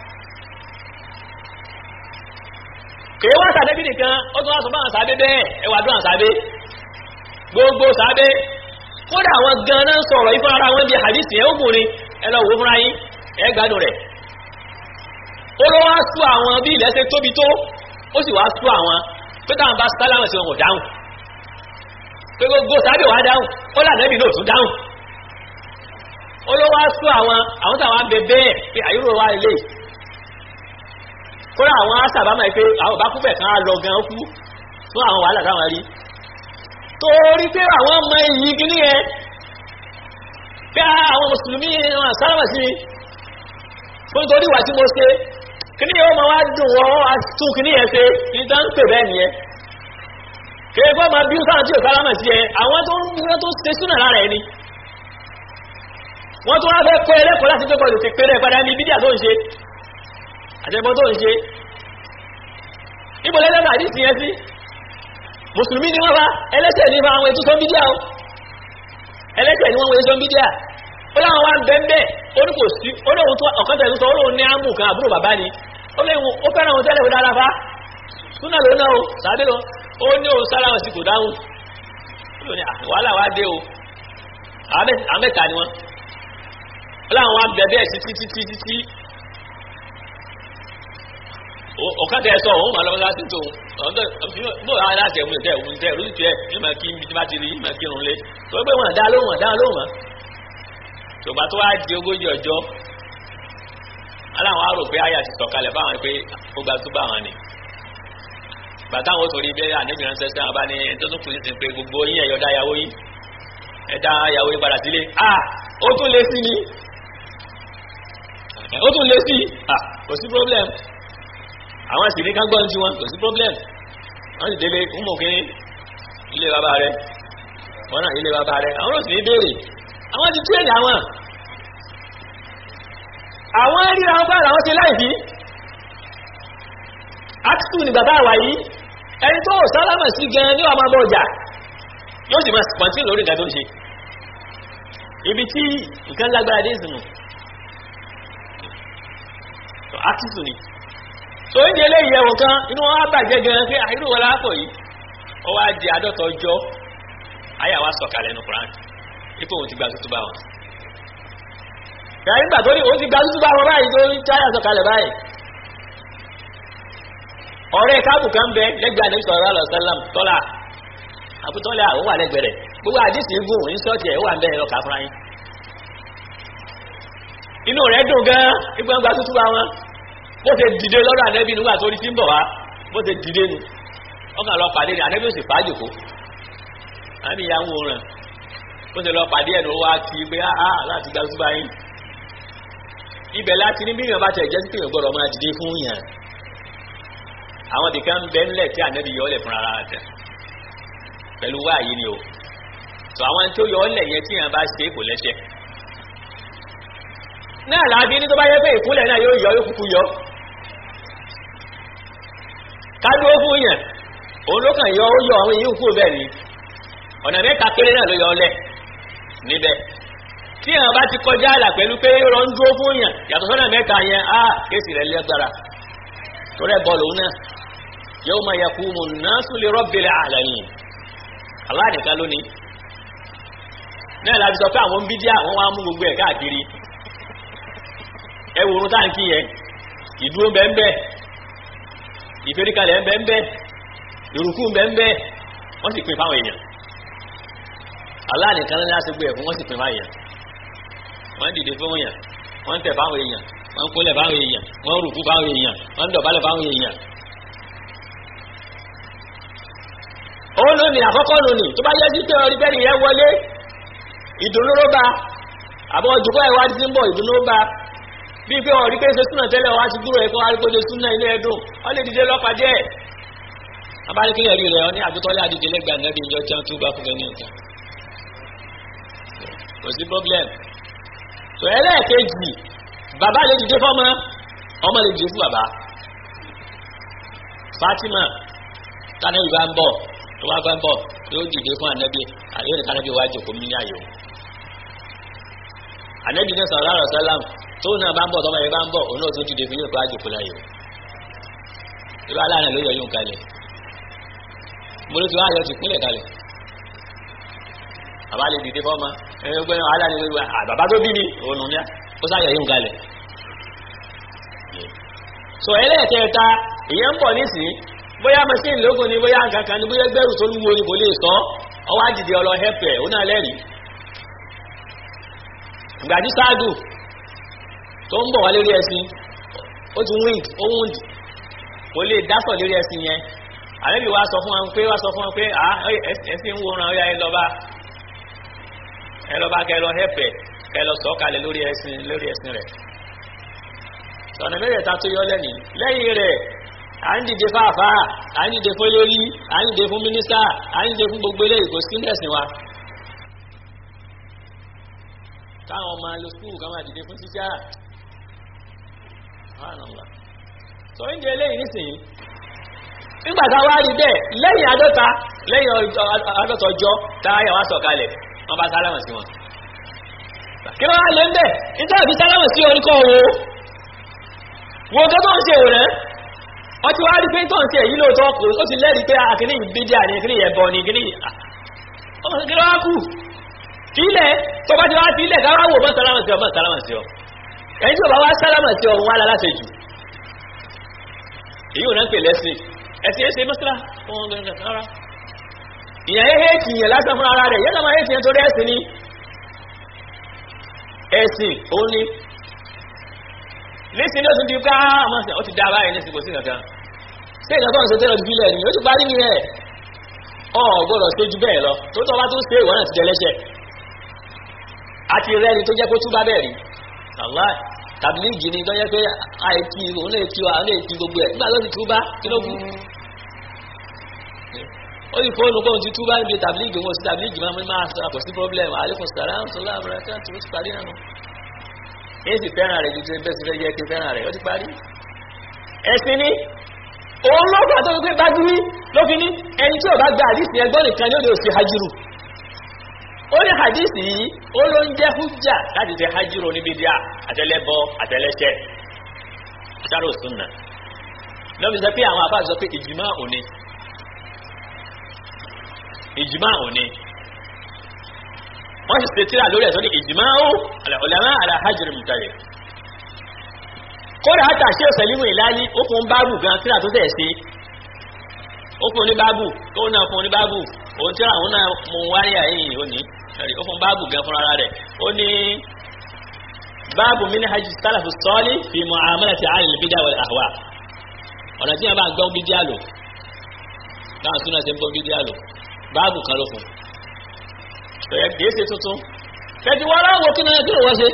kèé wá sàdébì nìkan ó tún wá sọ báwọn sàbẹ́ bẹ́ẹ̀ ẹwà dún àsàbẹ́ gbogbo sàbẹ́ kódà àwọn gan-an sọ̀rọ̀ ifọ̀ ara wọn bí hadisi ẹ̀ ó gùnrin ẹ lọ wò fúnra yín ẹ gbádùn rẹ̀ ó ló wá sú àwọn bí ilẹ̀ ṣe tóbi tó ó sì wá sú àwọn pé táwọn bá sálámà sí wọn kò dáhùn pé gbogbo sàbẹ́ wá dáhùn ó lànàbì náà tún dáhùn ó ló wá sú àwọn táwọn bẹ bẹ́ẹ̀ pé àyúrò wá ilé kódà àwọn asàbámà pé àwọn bá kúbẹ̀ kan á lọ gan kú fún àwọn wàhálà táwọn rí torí pé àwọn ọmọ èyí gíní ẹ pé àwọn mùsùlùmí wọn sálámà sí fún torí wà tí mo ṣe kíní yẹn ó máa wá dùn wọ́n tún kíní yẹn ṣe ní tá ń pè bẹ́ẹ̀ nìyẹn kéèké kó máa bí sáà tí ò sálámà sí ẹ àwọn tó ṣe súnà lára ẹni wọ́n tó wá fẹ́ kọ́ ẹlẹ́kọ̀ọ́ láti pé kọ́ pẹ̀lẹ́ padà ní bídíà tó ń ṣe àtẹ́gbọ́n tó ń ṣe ìbòlẹ́lẹ́gbà àdísì yẹn sí mùsùlùmí ni wọ́n bá ẹlẹ́ṣẹ̀ ní àwọn ètò sọ mídíà o ẹlẹ́ṣẹ̀ ni wọ́n wọ́n sọ mídíà ó láwọn wá ń bẹ́ẹ̀ ó ní kò sí olóhun tó ọ̀kọ́tẹ̀ tó sọ olóhun ní ámù kan àbúrò bàbá ni ó fẹ́ràn ohun tẹ́lẹ̀ dára fa súnà ló náà o sàbẹ́ lọ ó ní òun sára sí kò dáhùn wàhálà wá dé o àmẹ́ta ni wọ́n ó láwọn wá ń bẹ́ẹ̀ títí ọ̀kadà ẹ̀sọ́ òun máa lọ́wọ́ láti tó bó àwọn aláṣẹ ẹ̀mú ìtẹ́ òun tẹ́ ìrúsì tẹ́ ìmọ̀ kí ibi tí bá ti rí ìmọ̀ kí irun lé tó gbé wọn dá lóhùn ṣùgbọ́n tó wá di 40 ọjọ́ aláwọn arò pé àyà ti sọ̀kalẹ̀ báwọn pé ó gba tó bá wọn ni bàtà àwọn torí bẹ́ẹ̀ àníbi ránṣẹ́ sí àwọn bá ní tó tún kùn sí pé gbogbo yín ẹ̀yọ́ dá yàwó yín ẹ̀dá yàwó yín padà sílé ó tún lé sí ni ó tún lé sí kò sí problem àwọn sì ní kágbọ́n tí wọn kò sí problem wọ́n sì délé ń mọ̀ kí ilé bàbá rẹ̀ wọ́n náà ilé bàbá rẹ̀ àwọn òsì ní béèrè àwọn ti tí ẹ̀yà wọn àwọn ríra wọn bára wọn ti láìsí àtìtù ní bàbá wà yìí ẹni tó sálámà sí gan ní ọmọ ọmọ ọjà yóò sì máa pọ̀ntí lórí ìgbà tó ń ṣe ibi tí nǹkan lágbára dé ìsìnù àtìtù ni so ń jẹ́ eléyìí ẹ̀wọ̀n kan inú wọn á bàjẹ́ gan pé àìrò wọn lápọ̀ yìí ó wá di 50 ọjọ́ ayà wá sọ̀kalẹ̀ nù Kùránì ipò òun ti gba tútù bá wọn ìgbà tó ní òun ti gba tútù bá wọn báyìí tó ń táyà sọ̀kalẹ̀ báyìí ọ̀rẹ́ káàbù kan bẹ lẹ́gbẹ̀ẹ́ Ànábì sallallahu alaihi wasallam tọ́lá àbútọ́lá àwọn wà lẹ́gbẹ̀ẹ́ rẹ̀ gbogbo àdìsí gùn ní sọ́ọ̀tì ẹ̀ wà ń bẹ́ẹ̀ lọ́kà fúnra yín inú rẹ̀ dùn gan ipò gba tútù bá wọn bó ṣe dìde lọ́dọ̀ Ànábì nígbà tó rí tí ń bọ̀ wá bó ṣe dìde nu ọkàn lọ pàdé ní Ànábì ó sì fàájòkó Ànábì ya ń wo ràn bó ṣe lọ pàdé ẹ̀nà wá kí pé láti gba túbá yín ibẹ̀ láti ní bíyàn bá tẹ̀ jẹ́ sí pèyàn gbọ́dọ̀ máa dìde fún yàn àwọn dìkan ń bẹ ńlẹ̀ tí Ànábì yọ ọ́lẹ̀ fún ara tẹ̀ pẹ̀lú wáyé ni o tó àwọn tí ó yọ ọ́lẹ̀ yẹn tí yàn bá ṣe kò lẹ́sẹ̀ náà láti ní tó bá yẹ pé ìkúnlẹ̀ náà yóò kúkú yọ kádúró fún yàn òun ló kàn yọ ó yọ àwọn èyí kú bẹ́ẹ̀ ni ọ̀nà mẹ́ta péré náà ló yọ ọlẹ̀ níbẹ̀ tí àwọn bá ti kọjá àlà pẹ̀lú pé ó rán dúró fún yàn yàtọ̀ sọ́nà mẹ́ta yẹn kéèsì rẹ̀ lẹ́gbára tó rẹ̀ bọ́ọ̀lù náà yawma yaqumu an-nasu li rabbil alamin Allah nìkan lónìí náà láti sọ pé àwọn ń bídíà wọ́n wá mú gbogbo ẹ̀ káàkiri ẹwùrún táǹkì yẹn ìdúró bẹ́ẹ̀ ìfẹ́ríkalẹ̀ bẹ́ẹ̀ ìrùkú bẹ́ẹ̀ wọ́n sì pín fáwọn èèyàn Allah nìkan ní láti gbé ẹ̀fún wọ́n sì pín fáwọn èèyàn wọ́n dìde fún èèyàn wọ́n tẹ̀ fáwọn èèyàn wọ́n kólẹ̀ fáwọn èèyàn wọ́n rùkú fáwọn èèyàn wọ́n dọ̀bálẹ̀ fáwọn èèyàn. òun ló ní àkọ́kọ́ lónìí tó bá yẹ sí pé ọrí bẹ́ẹ̀ yẹn wọlé ìdùnnú ló bá àbọ̀ òjòkó ìwádìí tí ń bọ̀ ìdùnnú ló bá bí pé ọ̀rí pé ṣe súnà tẹ́lẹ̀ wá ti dúró ẹ̀kọ́ arígbóde súnà ilé ẹ̀dùn wọ́n lè dìde lọ́pàá jẹ́ abáríkílẹ̀ rí rẹ̀ ọ ní àbútọ́lé àdìdè lẹ́gbàá nẹ́bí ìjọ tí wọ́n tún bá fún ẹni nǹkan kò sí problem tó ẹlẹ́ẹ̀kejì bàbá lè dìde fọ́mọ ọmọ lè dìde fún bàbá Fatima tánẹ́bí bá ń bọ̀ tó wá bá ń bọ̀ yóò dìde fún ànẹ́bí àyè ní tánẹ́bí wájú kò mí ní àyè ànẹ́bí ní sallallahu alaihi wasallam tó náà bá ń bọ̀ tọ́mọ yẹn bá ń bọ̀ òun náà tó dìde fún yóò tó wájú kò láyè ìlú aláàrẹ ló yọ yóò kalẹ̀ mo ló ti wá ayọ̀ ti kúnlẹ̀ kalẹ̀ bàbá lè dìde fọ́mọ ẹgbẹ́ aláàrẹ ló wá bàbá tó bí mi òun nù ní ó sáyọ̀ yóò kalẹ̀ so ẹlẹ́ẹ̀kẹta ìyẹn ń bọ̀ nísìnyí bóyá machine lókun ni bóyá nǹkankan ni bóyá gbẹ́rù tó lúwo ni kò lè sọ ọwọ́ àjìdí ọlọ hẹ́pẹ̀ ó náà lẹ́rìí ìgbàdí sáàdù tó ń bọ̀ wá lórí ẹṣin ó ti wíńd ó wúndì kò lè dásọ̀ lórí ẹṣin yẹn àlẹ́bí wa sọ fún wọn pé ẹṣin ń wòran ọyá ẹ lọ́ba kẹ lọ hẹ́pẹ̀ kẹ lọ sọ kalẹ̀ lórí ẹṣin rẹ̀ sọ̀nà mẹ́rẹ̀ẹ́ta tó yọ lẹ́yìn rẹ̀ à ń dìde fáfá à ń dìde fún lórí à ń dìde fún mínísítà à ń dìde fún gbogbo eléyìí kò sí ẹ̀sìn wa káwọn ọmọ lo skúù ká máa dìde fún tíṣà sọ ń jẹ eléyìí nísìnyí nígbà tá a wá rí bẹ́ẹ̀ lẹ́yìn àádọ́ta ọjọ́ táyà wá sọ̀kalẹ̀ wọ́n bá sálámà sí wọn kí wọ́n á lé ń bẹ̀ nítorí àbí sálámà sí oríkọ́ wo tó ń ṣe òrẹ́ wọ́n ti wá rí pé tó ń ṣe èyí lóòótọ́ kò ó ti lẹ́rìí pé àkíní ìbídíà ní kíní ẹ̀bọ ní kíní ọmọ kí ló wá kù kílẹ̀ tó bá ti wá sílẹ̀ káwá wò mọ́ sálámà sí ọ ẹ̀yìn tí ò bá wá sálámà sí ọ wà láláṣẹ jù èyí ò náà ń pè lẹ́sìn ẹ̀sìn ẹ̀sìn mọ́sálà fún ọmọ gẹ̀rẹ́ rárá ìyẹn éhèkì yẹn lásán fún ara rẹ̀ yẹn náà máa éhèkì yẹn torí ẹ̀sìn ni ẹ̀sìn òun ni nísìnyí ó tún di ká àmọ́sẹ̀ ó ti dá báyìí nísìnyí kò sí nǹkan ṣé ìgbà tó ń ṣe tẹ́lẹ̀ ti bílẹ̀ ni ó ti parí ní ẹ̀ ọ̀ gbọ́dọ̀ ṣe ju bẹ́ẹ̀ lọ tó tọ́ bá tún ṣe ìwọ́n náà ti jẹlẹ́ṣẹ̀ àti rẹ́ni tó jẹ́ kó túbá bẹ́ẹ̀ rí aláì tàbílíìgì ni tó jẹ́ pé àìkí òun lè kí wa lè kí gbogbo ẹ̀ nígbà tó ti túbá kí ló kú ó sì fóònù kóhun ti túbá níbi tàbílíìgì wọn sí tàbílíìgì máa sọ kò sí pọ́blẹ́mù àlékún sàrán sọlá àbúrákà tó ti parí náà èyí sì fẹ́ràn rẹ̀ ju tí bẹ́ẹ̀ sì fẹ́ jẹ́ kí fẹ́ràn rẹ̀ ó ti parí ẹ̀sìn ni òun ló gbà tó fi pé bájúwí ló fi ní ẹni tí ò bá gba àdìsí ẹgbọ́n nìkan ní ó lè fi hajiru ó ní àdìsí yìí ó ló ń jẹ́ hujja láti fi hajiru níbi díà àtẹlẹbọ àtẹlẹṣẹ ṣàrò sunna lọ́bi sọ pé àwọn àbá sọ pé ìjìmá òní wọ́n sì ṣe tíra lórí ẹ̀sọ́ ní ìjìmá ó ulama ala hajri mùtàlẹ̀ kódà àtà ṣe òsèlímù ìlàlí ó fún báàbù gan tíra tó tẹ̀ sí ó fún ní báàbù tó náà fún ní báàbù òun tíra òun náà mú wárí àyíyìn ó ní ó fún báàbù gan fún ara rẹ̀ ó ní báàbù minhaj salafu salih fi mu'amalati ahlil bid'a wal ahwa ọ̀nà tí a bá gbọ́n bídíà lò báwọn súnà ṣe ń gbọ́n bídíà lò báàbù kan ló fún ẹ̀yẹ kìí ṣe tuntun kẹtì wọ́n láwọn kí náà kí wọ́n ṣe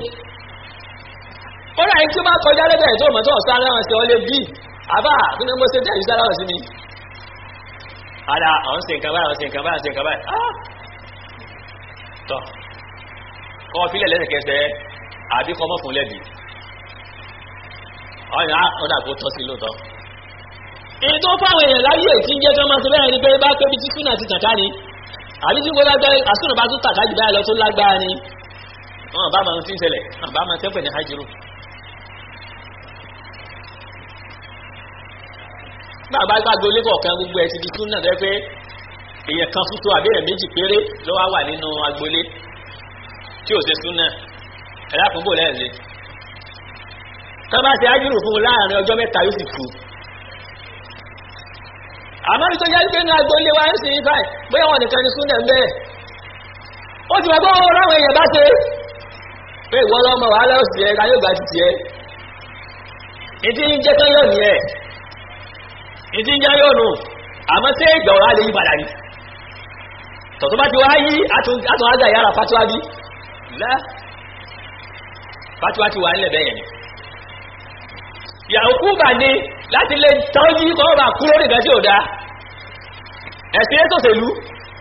ó rà yín tí ó bá kọjá lẹ́bẹ̀ẹ́ tó mọ̀ tó ọ̀sán aláwọ̀ sí ọlé bí àbá kí ni mo ṣe tẹ́ ìṣẹ́ aláwọ̀ sí mi ara ọ̀hún ṣe nǹkan báyìí ṣe nǹkan báyìí tọ́ kọ́ fílẹ̀ lẹ́sẹ̀kẹsẹ̀ àbí kọ́ mọ́ fún lẹ́bi ọ̀nà kó tọ́ sí lóòótọ́ èyí tó fáwọn èèyàn láyé tí ń jẹ́ kí wọ́n máa ṣe bẹ́ẹ̀ ni pé bá tóbi tí súnà ti tàn ká ni àbí tí gbọ́dọ̀ gbẹ́ àsúnà bá tún tàkájì báyìí lọ tó lágbára ni wọ́n bá máa ń fi ń ṣẹlẹ̀ wọ́n bá máa tẹ́pẹ̀ ní hajiru bàbá gbàgbé kọ̀ọ̀kan gbogbo ẹ̀ ti di súnà tẹ́ pé èèyàn kan fúnṣọ àbí èèyàn méjì péré ló wà nínú agboolé tí ò ṣe súnà ẹ̀dá àkúgbò lẹ́ẹ̀lẹ́ tọ́ bá ṣe hajiru fún un láàrin ọjọ́ mẹ́ta yóò sì kú àmọ́ ní tó jẹ́ pé ní agboolé wa ń sin ifá bóyá wọn nìkan ni súnà ń bẹ́ẹ̀ ó ti wà bọ́ ráwọn èèyàn bá ṣe pé ìwọ lọ́mọ wàhálà òsì ẹ̀ káyọ̀ gbà títì ẹ̀ ìdí ń jẹ́ tán yọ̀ ní ẹ̀ ìdí ń jẹ́ yọ̀ nù àmọ́ tí ìgbà ọ̀rá lè yí padà ní tọ̀tọ́ bá ti wá yí àtún ágà yára fatuwa bí lá fatuwa ti wà nílẹ̀ bẹ́yẹn ni yàókù bà ní láti lè tọ́jú kọ́ bà kúrò nìkan tí ò dá ẹ̀sìn ètòsèlú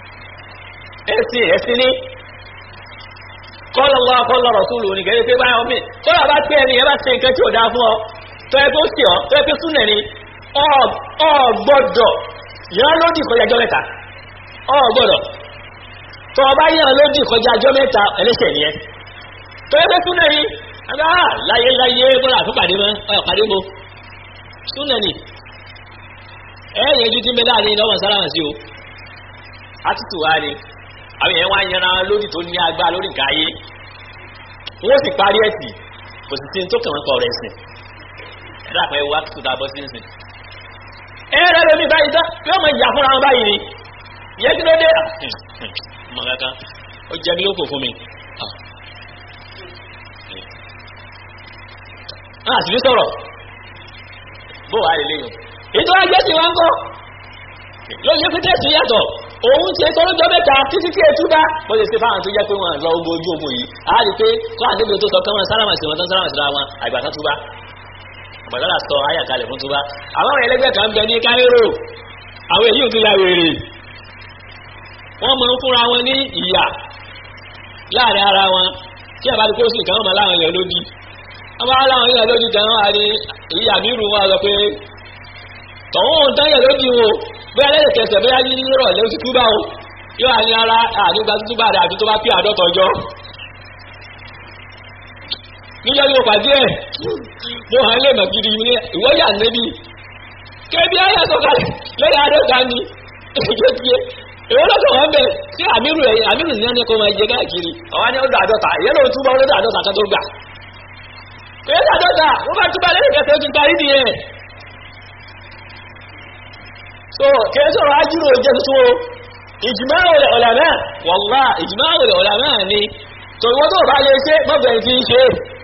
ẹ̀sìn ní kọ́lọ̀wọ́ kọ́lọ̀ rọ̀súlù ní gẹ̀rẹ́ pé báyọ̀ mí kọ́lọ̀ bá pẹ́ ẹni ẹbá ṣe nǹkan tí ò dá fún ọ tó ẹ tó sí ọ tó ẹ pé súnẹ̀ ni ọgbọ́dọ̀ yán lódì kọjá ọjọ́ mẹ́ta ọgbọ́dọ̀ tó ọba yán lódì kọjá ọjọ́ mẹ́ta ẹlẹ́ṣẹ̀ ni ẹ tó ẹ pé súnẹ̀ ni láyé bọ́lá àtúpàdé mọ́ ọ̀pàdé mo súnẹ̀ ni ẹ̀yẹ ju tí mẹ́lá ní lọ́wọ́ sálámà sí o àtútù wá ni àwọn èèyàn wá yanra lórí tó ní agbá lórí káyé wọ́n sì parí ẹ̀sì kò sì tí tó kàn kọ̀ rẹ̀ sìn ẹ̀dá pẹ̀ wá tó ta bọ́ sí ìsìn ẹ̀rẹ́ lómi báyìí tán yóò mọ̀ ìyà fúnra wọn báyìí ni yẹ kí ló dé mọ̀ kankan ó jẹ́ mi lóko fún mi àti ní sọ̀rọ̀ bó wà lè léyìn ètò ajé tí wọ́n ń kọ́ lóye pété sí yàtọ̀ òun ti ẹ̀tọ́ lọ́jọ́ mẹ́ta títí tí ètú bá bó ṣe ṣe fáwọn tó jẹ́ pé wọ́n lọ ogun ojú ogun yìí a rí pé kọ́ àdébò tó sọ kọ́mọ sálámà sí wọn tán sálámà síra wọn àgbàtà túbá àgbàtà sọ ayàkalẹ̀ fún túbá àwọn ẹlẹgbẹ́ kan bẹ ní Káírò àwọn èyí ò tún ya wèrè wọ́n mọ̀ ń fúnra wọn ní ìyà láàrin ara wọn tí àbá kó sì kàn mọ́ láwọn èèyàn lódì wọ́n bá láwọn èèyàn lódì kan wọ́n á ní ìyà mírù wọn sọ pé tọ̀wọ́n tán yẹ̀ lódì wọn bóyá lẹ́yìn kẹsẹ̀ bóyá ní rọ̀ lẹ́yìn tí túbá o yóò wá ní ara àdúgbà túbá rẹ̀ àti tó bá pí àdọ́tọ̀jọ́ níjọ́ ní òpàdé ẹ̀ mo hàn lè mọ̀ gidi ní ìwọ́yà nẹ́bí kébí ayé sọ̀kalẹ̀ lẹ́yìn àdọ́ta ni èjò tiẹ̀ èwo lọ́sọ̀ wọn bẹ̀ sí àmírù ní ẹni kó máa jẹ káàkiri ọ̀wá ní ọdọ̀ àdọ́ta ìyẹn ló túbọ̀ ọdọ̀ àdọ́ta kan tó gbà èyí àdọ́ta wọ́n bá túbọ̀ lẹ́yìn kẹsẹ̀ ó ti parí nìyẹn so kẹsọ̀rọ̀ ajúrò jẹ́ tuntun o ijma'ul ulama wallahi ijma'ul ulama ni tó ìwọ́n tó bá lè ṣe mọ́bẹ̀rẹ̀ tí ń ṣe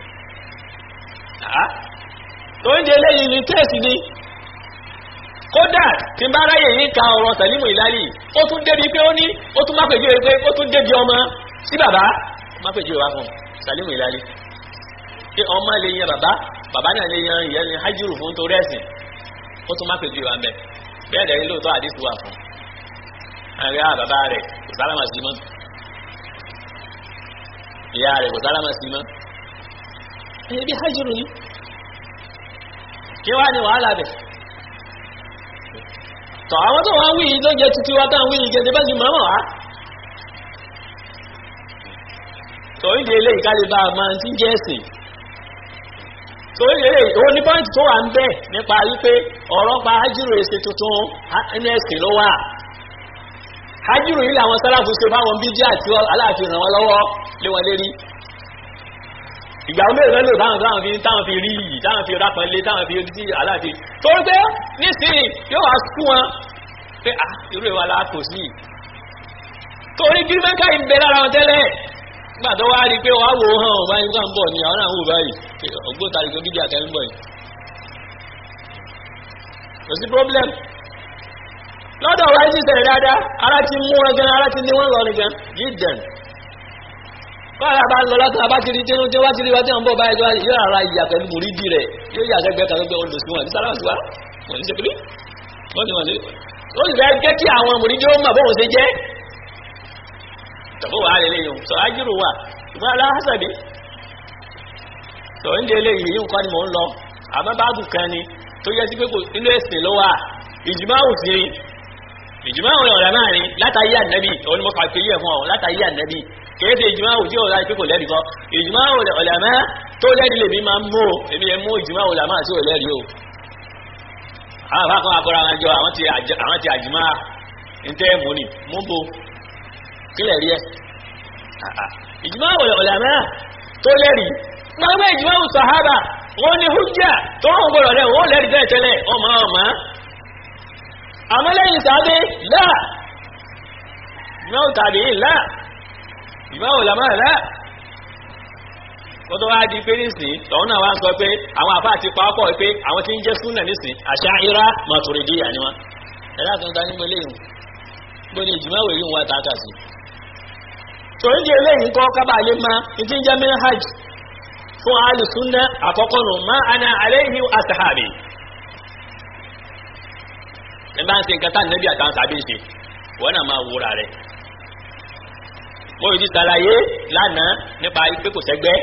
tó ń jẹ lẹ́yìn ní tẹ́ẹ̀sì ni kódà tí bá ráyè yí ka ọ̀rọ̀ Sàlímù Ìlálì ó tún débi pé ó tún má pèjú pé ó tún débi ọmọ sí bàbá má pèjú wá fún Sàlímù Ìlálì pé ọmọ lè yan bàbá náà lè yan ìyẹn ni hajjúrù fún torí ẹ̀sìn ó tún má pèjú wá mẹ́ bẹ́ẹ̀ dẹ̀ lóòótọ́ àdísù wà fún àríyá bàbá rẹ̀ kò sálámà sí mọ́ ìyá rẹ̀ kò sálámà sí mọ́ ẹ̀yẹ bí hajjúrù ní kí wá ní wàhálà bẹ̀ tọ̀ àwọn tó wá wí tó jẹ́ títí wá táwọn wí ìgẹ́gẹ́ bá ti mọ́mọ́ wá tọ̀ ìdí ilé ìkálẹ̀ bá máa ti jẹ́ ẹ̀sìn tó ilé ìwọ ní pọ́ǹtì tó wà ń bẹ̀ nípa wípé ọ̀rọ̀ pa hajjúrù èsì tuntun ẹni ẹ̀sìn ló wà hajjúrù yìí làwọn sálàfù ṣe fáwọn bídí àti aláàfin ràn wọ́n lọ́wọ́ lé wọn lérí ìgbà mélòó lò táwọn fi rí yìí táwọn fi rápọn lé táwọn fi rí aláàfin tó rí pé nísìnyí yóò wá kú wọn pé irú ìwà aláàkó sí torí gírímẹ́ńkà yìí ń bẹ lára wọn tẹ́lẹ̀ nígbà tó wá rí pé wàá wò ó hàn ọ̀bá nígbà ń bọ̀ ni àwọn àwọn òbá yìí ògbóǹtarìgì bídí àtẹ́rí ń bọ̀ yìí kò sí problem lọ́dọ̀ wáyé ti sẹ̀rẹ̀ dáadáa ara ti mú wọn gan ara ti ní wọn lọ nìkan jíjẹn kọ́ra bá ń lọ látọ̀ abá ti rí tí wá ti rí wá tí wọ́n bọ̀ báyìí tó wáyé yóò ara ìyà pẹ̀lú mùrídìí rẹ̀ yóò yà sẹ́gbẹ́ kan tó lò sí wọn ní sáláàsì wá wọ́n ní sẹ́kìlì wọ́n ní wọ́n ní ó sì fẹ́ jẹ́ kí àwọn mùrídìí ó mọ̀ bóun ṣe jẹ́ tọ̀bọ̀ wà lè léyìn sọ ájúrò wà ìgbà aláhásàbí sọ ń délé yìí nǹkan ni mò ń lọ àmọ́ báàbù kan ni tó yẹ sí pé kò inú ẹ̀sìn ló wà ìjùmáwù sí ìjùmáwù ọ̀rẹ́ náà ni látàyé ànẹ́bì òun ni mo kà pé yẹ fún ọ látàyé ànẹ́bì kìí ṣe ìjùmáwù tí ó ráyé pé kò lẹ́rìí kọ́ ìjùmáwù ọ̀lẹ́mẹ́ tó lẹ́rìí lèmi máa ń mú èmi ẹ̀ mú ìjùmáwù ọ̀lẹ́mẹ́ àti òlẹ́rìí o àwọn àbá kan akọ́ra wọn jọ àwọn ti àjùmá ń tẹ́ mú ni mú bo kílẹ̀ rí ẹ̀ ìjùmáwù ọ̀lẹ́mẹ́ tó lẹ́rìí gbogbo ìjùmáwù sàhábà wọ́n ní hujja tó wọ́n gbọ́dọ̀ rẹ̀ wọ́n lẹ́rìí bẹ́ẹ̀ tẹ́lẹ̀ ọmọ àmọ́ lẹ́yìn sàábé láà ìjùmáwù tàbí láà ìjùmáwù ọ̀lẹ́mẹ́ láà ó tó wá di pé nísìn tọ̀hún náà wá ń sọ pé àwọn àfáà ti pa ọ́pọ̀ pé àwọn tí ń jẹ́ súnà nísìn Àṣàírà Màtúrídíyà ni wọ́n ẹ̀dá tó ń dání gbélé yìí gbóni ìjìmáwò yìí wọ́n tààtà sí torí di eléyìí kọ́ kábàlé máa ní tí ń jẹ́ manhaj fún ahlu súnà àkọ́kọ́ nù má ana alayhi ashabi ní bá ń ṣe nǹkan tá nẹ́bí àtàwọn tàbí ṣe wọ́n náà máa wúra rẹ̀ mo yìí ti ṣàlàyé lánàá nípa pé kò sẹ́gbẹ́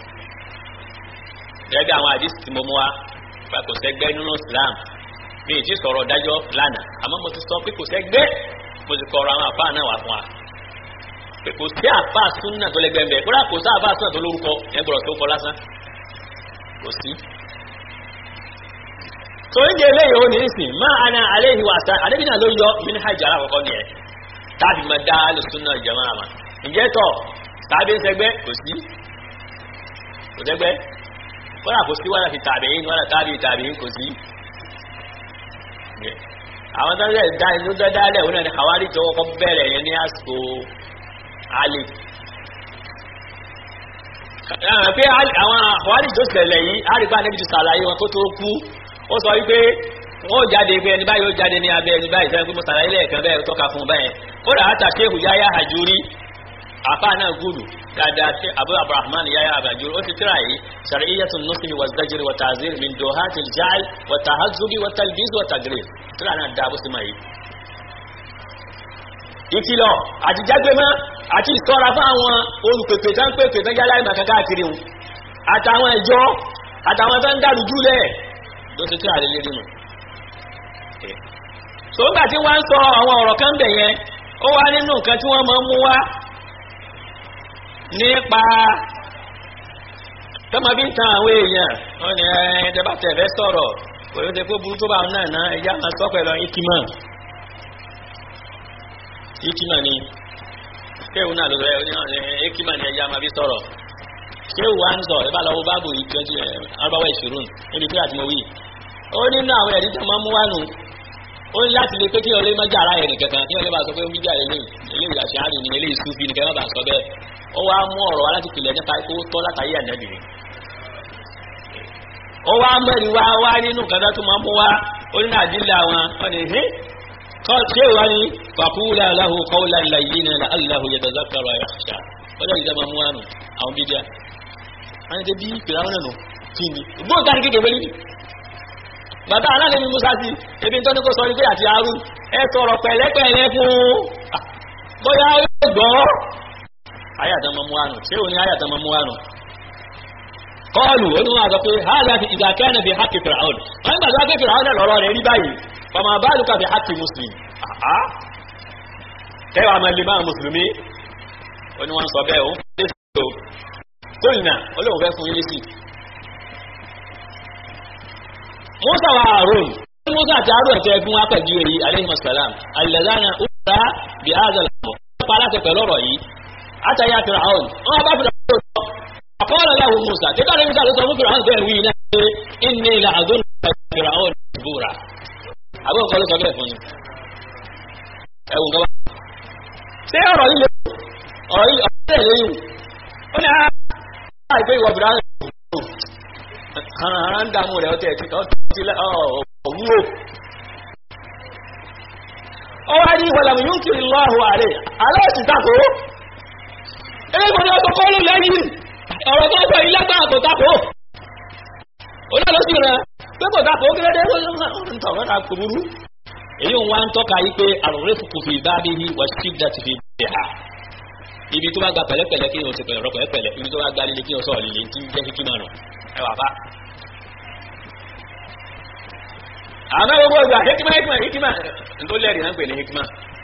gẹ́gẹ́ àwọn àdìsí tí mo mú wa pé kò sẹ́gbẹ́ nínú Islam mi ì ti sọ̀rọ̀ dájọ́ lánàá àmọ́ mo ti sọ pé kò sẹ́gbẹ́ mo ti kọ̀ọ̀rọ̀ àwọn àfáà náà wà fún wa pé kò sí àfáà súnà tó lẹ́gbẹ́ mbẹ́ kódà kò sí àfáà súnà tó lórúkọ ẹ̀ gbọ́dọ̀ tó kọ lásán kò sí. torí di eléyìí ó ní ìsìn má ana alayhi wa sa àdébìnrin náà ló yọ minhaj alákọ̀ọ́kọ́ nìyẹn táàbì máa dá alùsùnà jamaa àmà ǹjẹ́ tọ̀ tàbí ń sẹgbẹ́ kò sí kò sẹgbẹ́ kọ́lá kò sí wàlá fi tàbí yín wàlá tàbí yín kò sí. àwọn tó ń sẹ́ dá inú dálẹ̀ òun náà ni àwárí tó kọ́ bẹ̀rẹ̀ yẹn ní àsìkò alẹ́. pé àwọn àwárí tó ṣẹlẹ̀ yìí àrígbá níbi ti sàlàyé wọn kó tó kú ó sọ wípé wọ́n jáde pé ẹni báyìí ó jáde ní abẹ́ ẹni báyìí sẹ́yìn pé mo sàlàyé lẹ́ẹ̀kan bẹ́ẹ̀ tọ́ka fún bẹ́ẹ̀ kódà àtàkéhù Yahya Hajuri àfáà náà gùdù dáadáa tí Abu Abdurrahman Yahya Hajuri ó ti tíra yìí Shar'iyyatun Nushi wa Zajri wa Ta'zir min Duhatil Jahl wa Tahazzubi wa Talbis wa Tagrir tíra náà dáa bó sì máa yìí. ìkìlọ̀ àti jágbémọ́ àti ìṣọ́ra fún àwọn olùpèpè tán pèpè tán yálà ìmọ̀ kankan kiri wọn àtàwọn ìjọ àtàwọn tán dàrú júlẹ̀ ló ti tíra lé lérí nù. sọ́gbà tí wọ́n ń sọ àwọn ọ̀rọ̀ kan bẹ̀ yẹn ó wá nínú nǹkan tí wọ́n máa ń mú wá nípa tọ́mọ bí ń tan àwọn èèyàn wọ́n ní ẹ̀ẹ́dẹ́bà tẹ̀fẹ́ sọ̀rọ̀ kò yóò ṣe pé burú tó bá wọn náà ẹ̀yà máa sọ pẹ̀lú ikima ni kéwù náà ló rẹ̀ ikima ni ẹ̀yà máa fi sọ̀rọ̀ kéwù wá ń sọ ẹ̀bá lọ́wọ́ báàbò yìí 20 arúgbáwá ìṣirò níbi tí àti mo wí ó nínú àwọn ẹ̀rí tó máa ń mú wá nù ó ní láti lè pé kí ọlẹ́ mọ́jà ara ẹ̀rìn kankan kí ọlẹ́ bá sọ pé ó ń bíjà eléyìí àṣàárì ni eléyìí súfì ni kẹ́mọ́ bá sọ bẹ́ẹ̀ ó wá mú ọ̀rọ̀ wá láti pìlẹ̀ nípa ikú tọ́ látàrí ànábìrin ó wá mẹ́rin wá nínú kàdá tó máa mú wá ó ní àdílé àwọn ọ̀nà ìhín kọ́ ṣé wá ní faqula lahu qawlan layyinan la'allahu yatadhakkaru aw yakhsha ọjọ́ ìjà máa mú wá nù àwọn bídíà àwọn ẹ̀jẹ̀ bí ìpìlẹ̀ àwọn ẹ̀nù kí ni gbọ́ǹkan kékeré ní bàbá aláàlẹ́ mi musa sí ebi tó ní kó sọ ní pé àti arú ẹ sọ̀rọ̀ pẹ̀lẹ́pẹ̀lẹ́ fún bóyá ó gbọ́ ayàtàmọ́múwánù ṣé o ní ayàtàmọ́múwánù kọlù oníwọ̀n àgbà pé hàlá fi ìdàkẹ́nà fi hákì fìràún wọ́n ń gbàgbà pé fìràún náà lọ́rọ̀ rẹ̀ rí báyìí fọmọ àbálùkà fi hákì muslim kẹwàá máa lè máa mùsùlùmí oníwọ̀n sọ bẹ́ẹ̀ ó ń fẹ́ sí o kólìnà olóhùn fẹ́ fún yín lésì Musa wa Harun Musa àti Harun ẹ̀tọ́ ẹ̀fún wa pẹ̀lú èyí alayhi salam alladhana umira bi hadha al-amr pa aláṣẹ pẹ̀lú ọ̀rọ̀ yìí àtàyà Fir'aun wọ́n bá Fir'aun sọ àkọọ́lẹ̀ lahu Musa tí káàdé Musa ló sọ fún Fir'aun bẹ́ẹ̀ wí náà pé inni la'adhunnuka Fir'aun masbura àbúrò kan ló sọ bẹ́ẹ̀ fún yín ẹ̀wùn kan wá. ṣé ọ̀rọ̀ yìí lẹ́yìn ó ní àìpé ìwọ Fir'aun hàn ń dààmú rẹ̀ ọtí ọ̀wúrò ó wá ní ìwọ̀làmù yóò kiri lọ́hùn ààrẹ aláìsí tako ẹgbẹ́ ni ọkọ̀ kọ́lù lẹ́yìn ọ̀rọ̀ tó sọ ilé gbà kò tako olóòlósì rẹ̀ pé kò tako gẹ́gẹ́ burú èyí ń wá ń tọ́ka yí pé àrùn kò fi bá bí wà sí dàtí fi bẹ̀ ha ibi tó bá gba pẹ̀lẹ́pẹ̀lẹ́ kí ni o ti pẹ̀lẹ́ pẹ̀lẹ́pẹ̀lẹ́ ibi tó bá gba líle kí ni o sọ̀rọ̀ líle tí ń jẹ́ kíkí náà nù ẹwà bá. àmọ́ gbogbo ìgbà hikima tó lẹ́rìí náà ń pè ní hikima.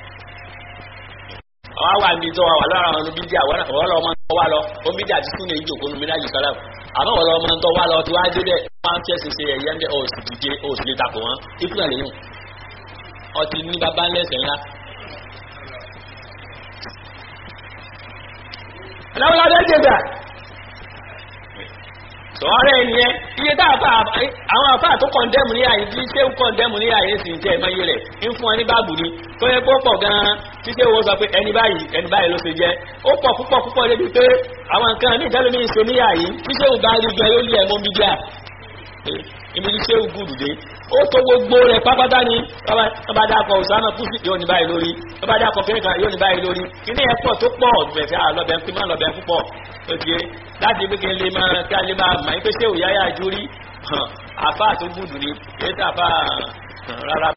ọwọ́ wà ní ìjọba wà lọ́rọ̀ àwọn bídíà wọ́n lọ́ ọmọ tó wá lọ ó bídíà ti tún ní ìjòkó nu mílíọ̀nù sálà àmọ́ wọ́n lọ́ ọmọ tó wá lọ tí wọ́n á dé bẹ́ẹ̀ wọ́n á tiẹ̀ ṣe ẹ̀yẹ́ ń bẹ́ òsì dìde òsì lè takò wọ́n hikima lè yùn ọtí ní bàbá ńlẹ̀sẹ̀ ńlá. aláwọ̀lá bẹ́ẹ̀ jẹ̀dà sọ̀rọ̀ ẹ̀yẹ iye dáàbà àwọn àfáà tó kọ̀ndẹ́mù ní àyè tí ṣé ń kọ̀ndẹ́mù ní àyè sì ń tẹ́ ẹ̀mọ́ iye rẹ̀ ń fún ẹ ní báàbù ni tó yẹ kó pọ̀ gan-an tí ṣé wo sọ pé ẹni báyìí ló ṣe jẹ́ ó pọ̀ púpọ̀ débi pé àwọn nǹkan ní ìtẹ́lómi ń ṣe ní àyè tí ṣé ò bá rí gan yóò lé ẹ̀mọ́ mídíà ibi tí ṣé ò gùdù dé ó tó gbogbo rẹ̀ pápátá ni ọba dàpọ̀ òsánà kùsì yóò ní báyìí lórí ọba dàpọ̀ kẹ́kẹ́ yóò ní báyìí lórí kíní ẹ̀ pọ̀ tó pọ̀ gbẹ̀fẹ́ àlọ́bẹ̀ pín máa lọ́bẹ̀ púpọ̀ ó ti yé láti pé kí a lè máa mọ̀ pé ṣé ò yáyà júrí àfáà tó gùdù ni kí é sábà rárá.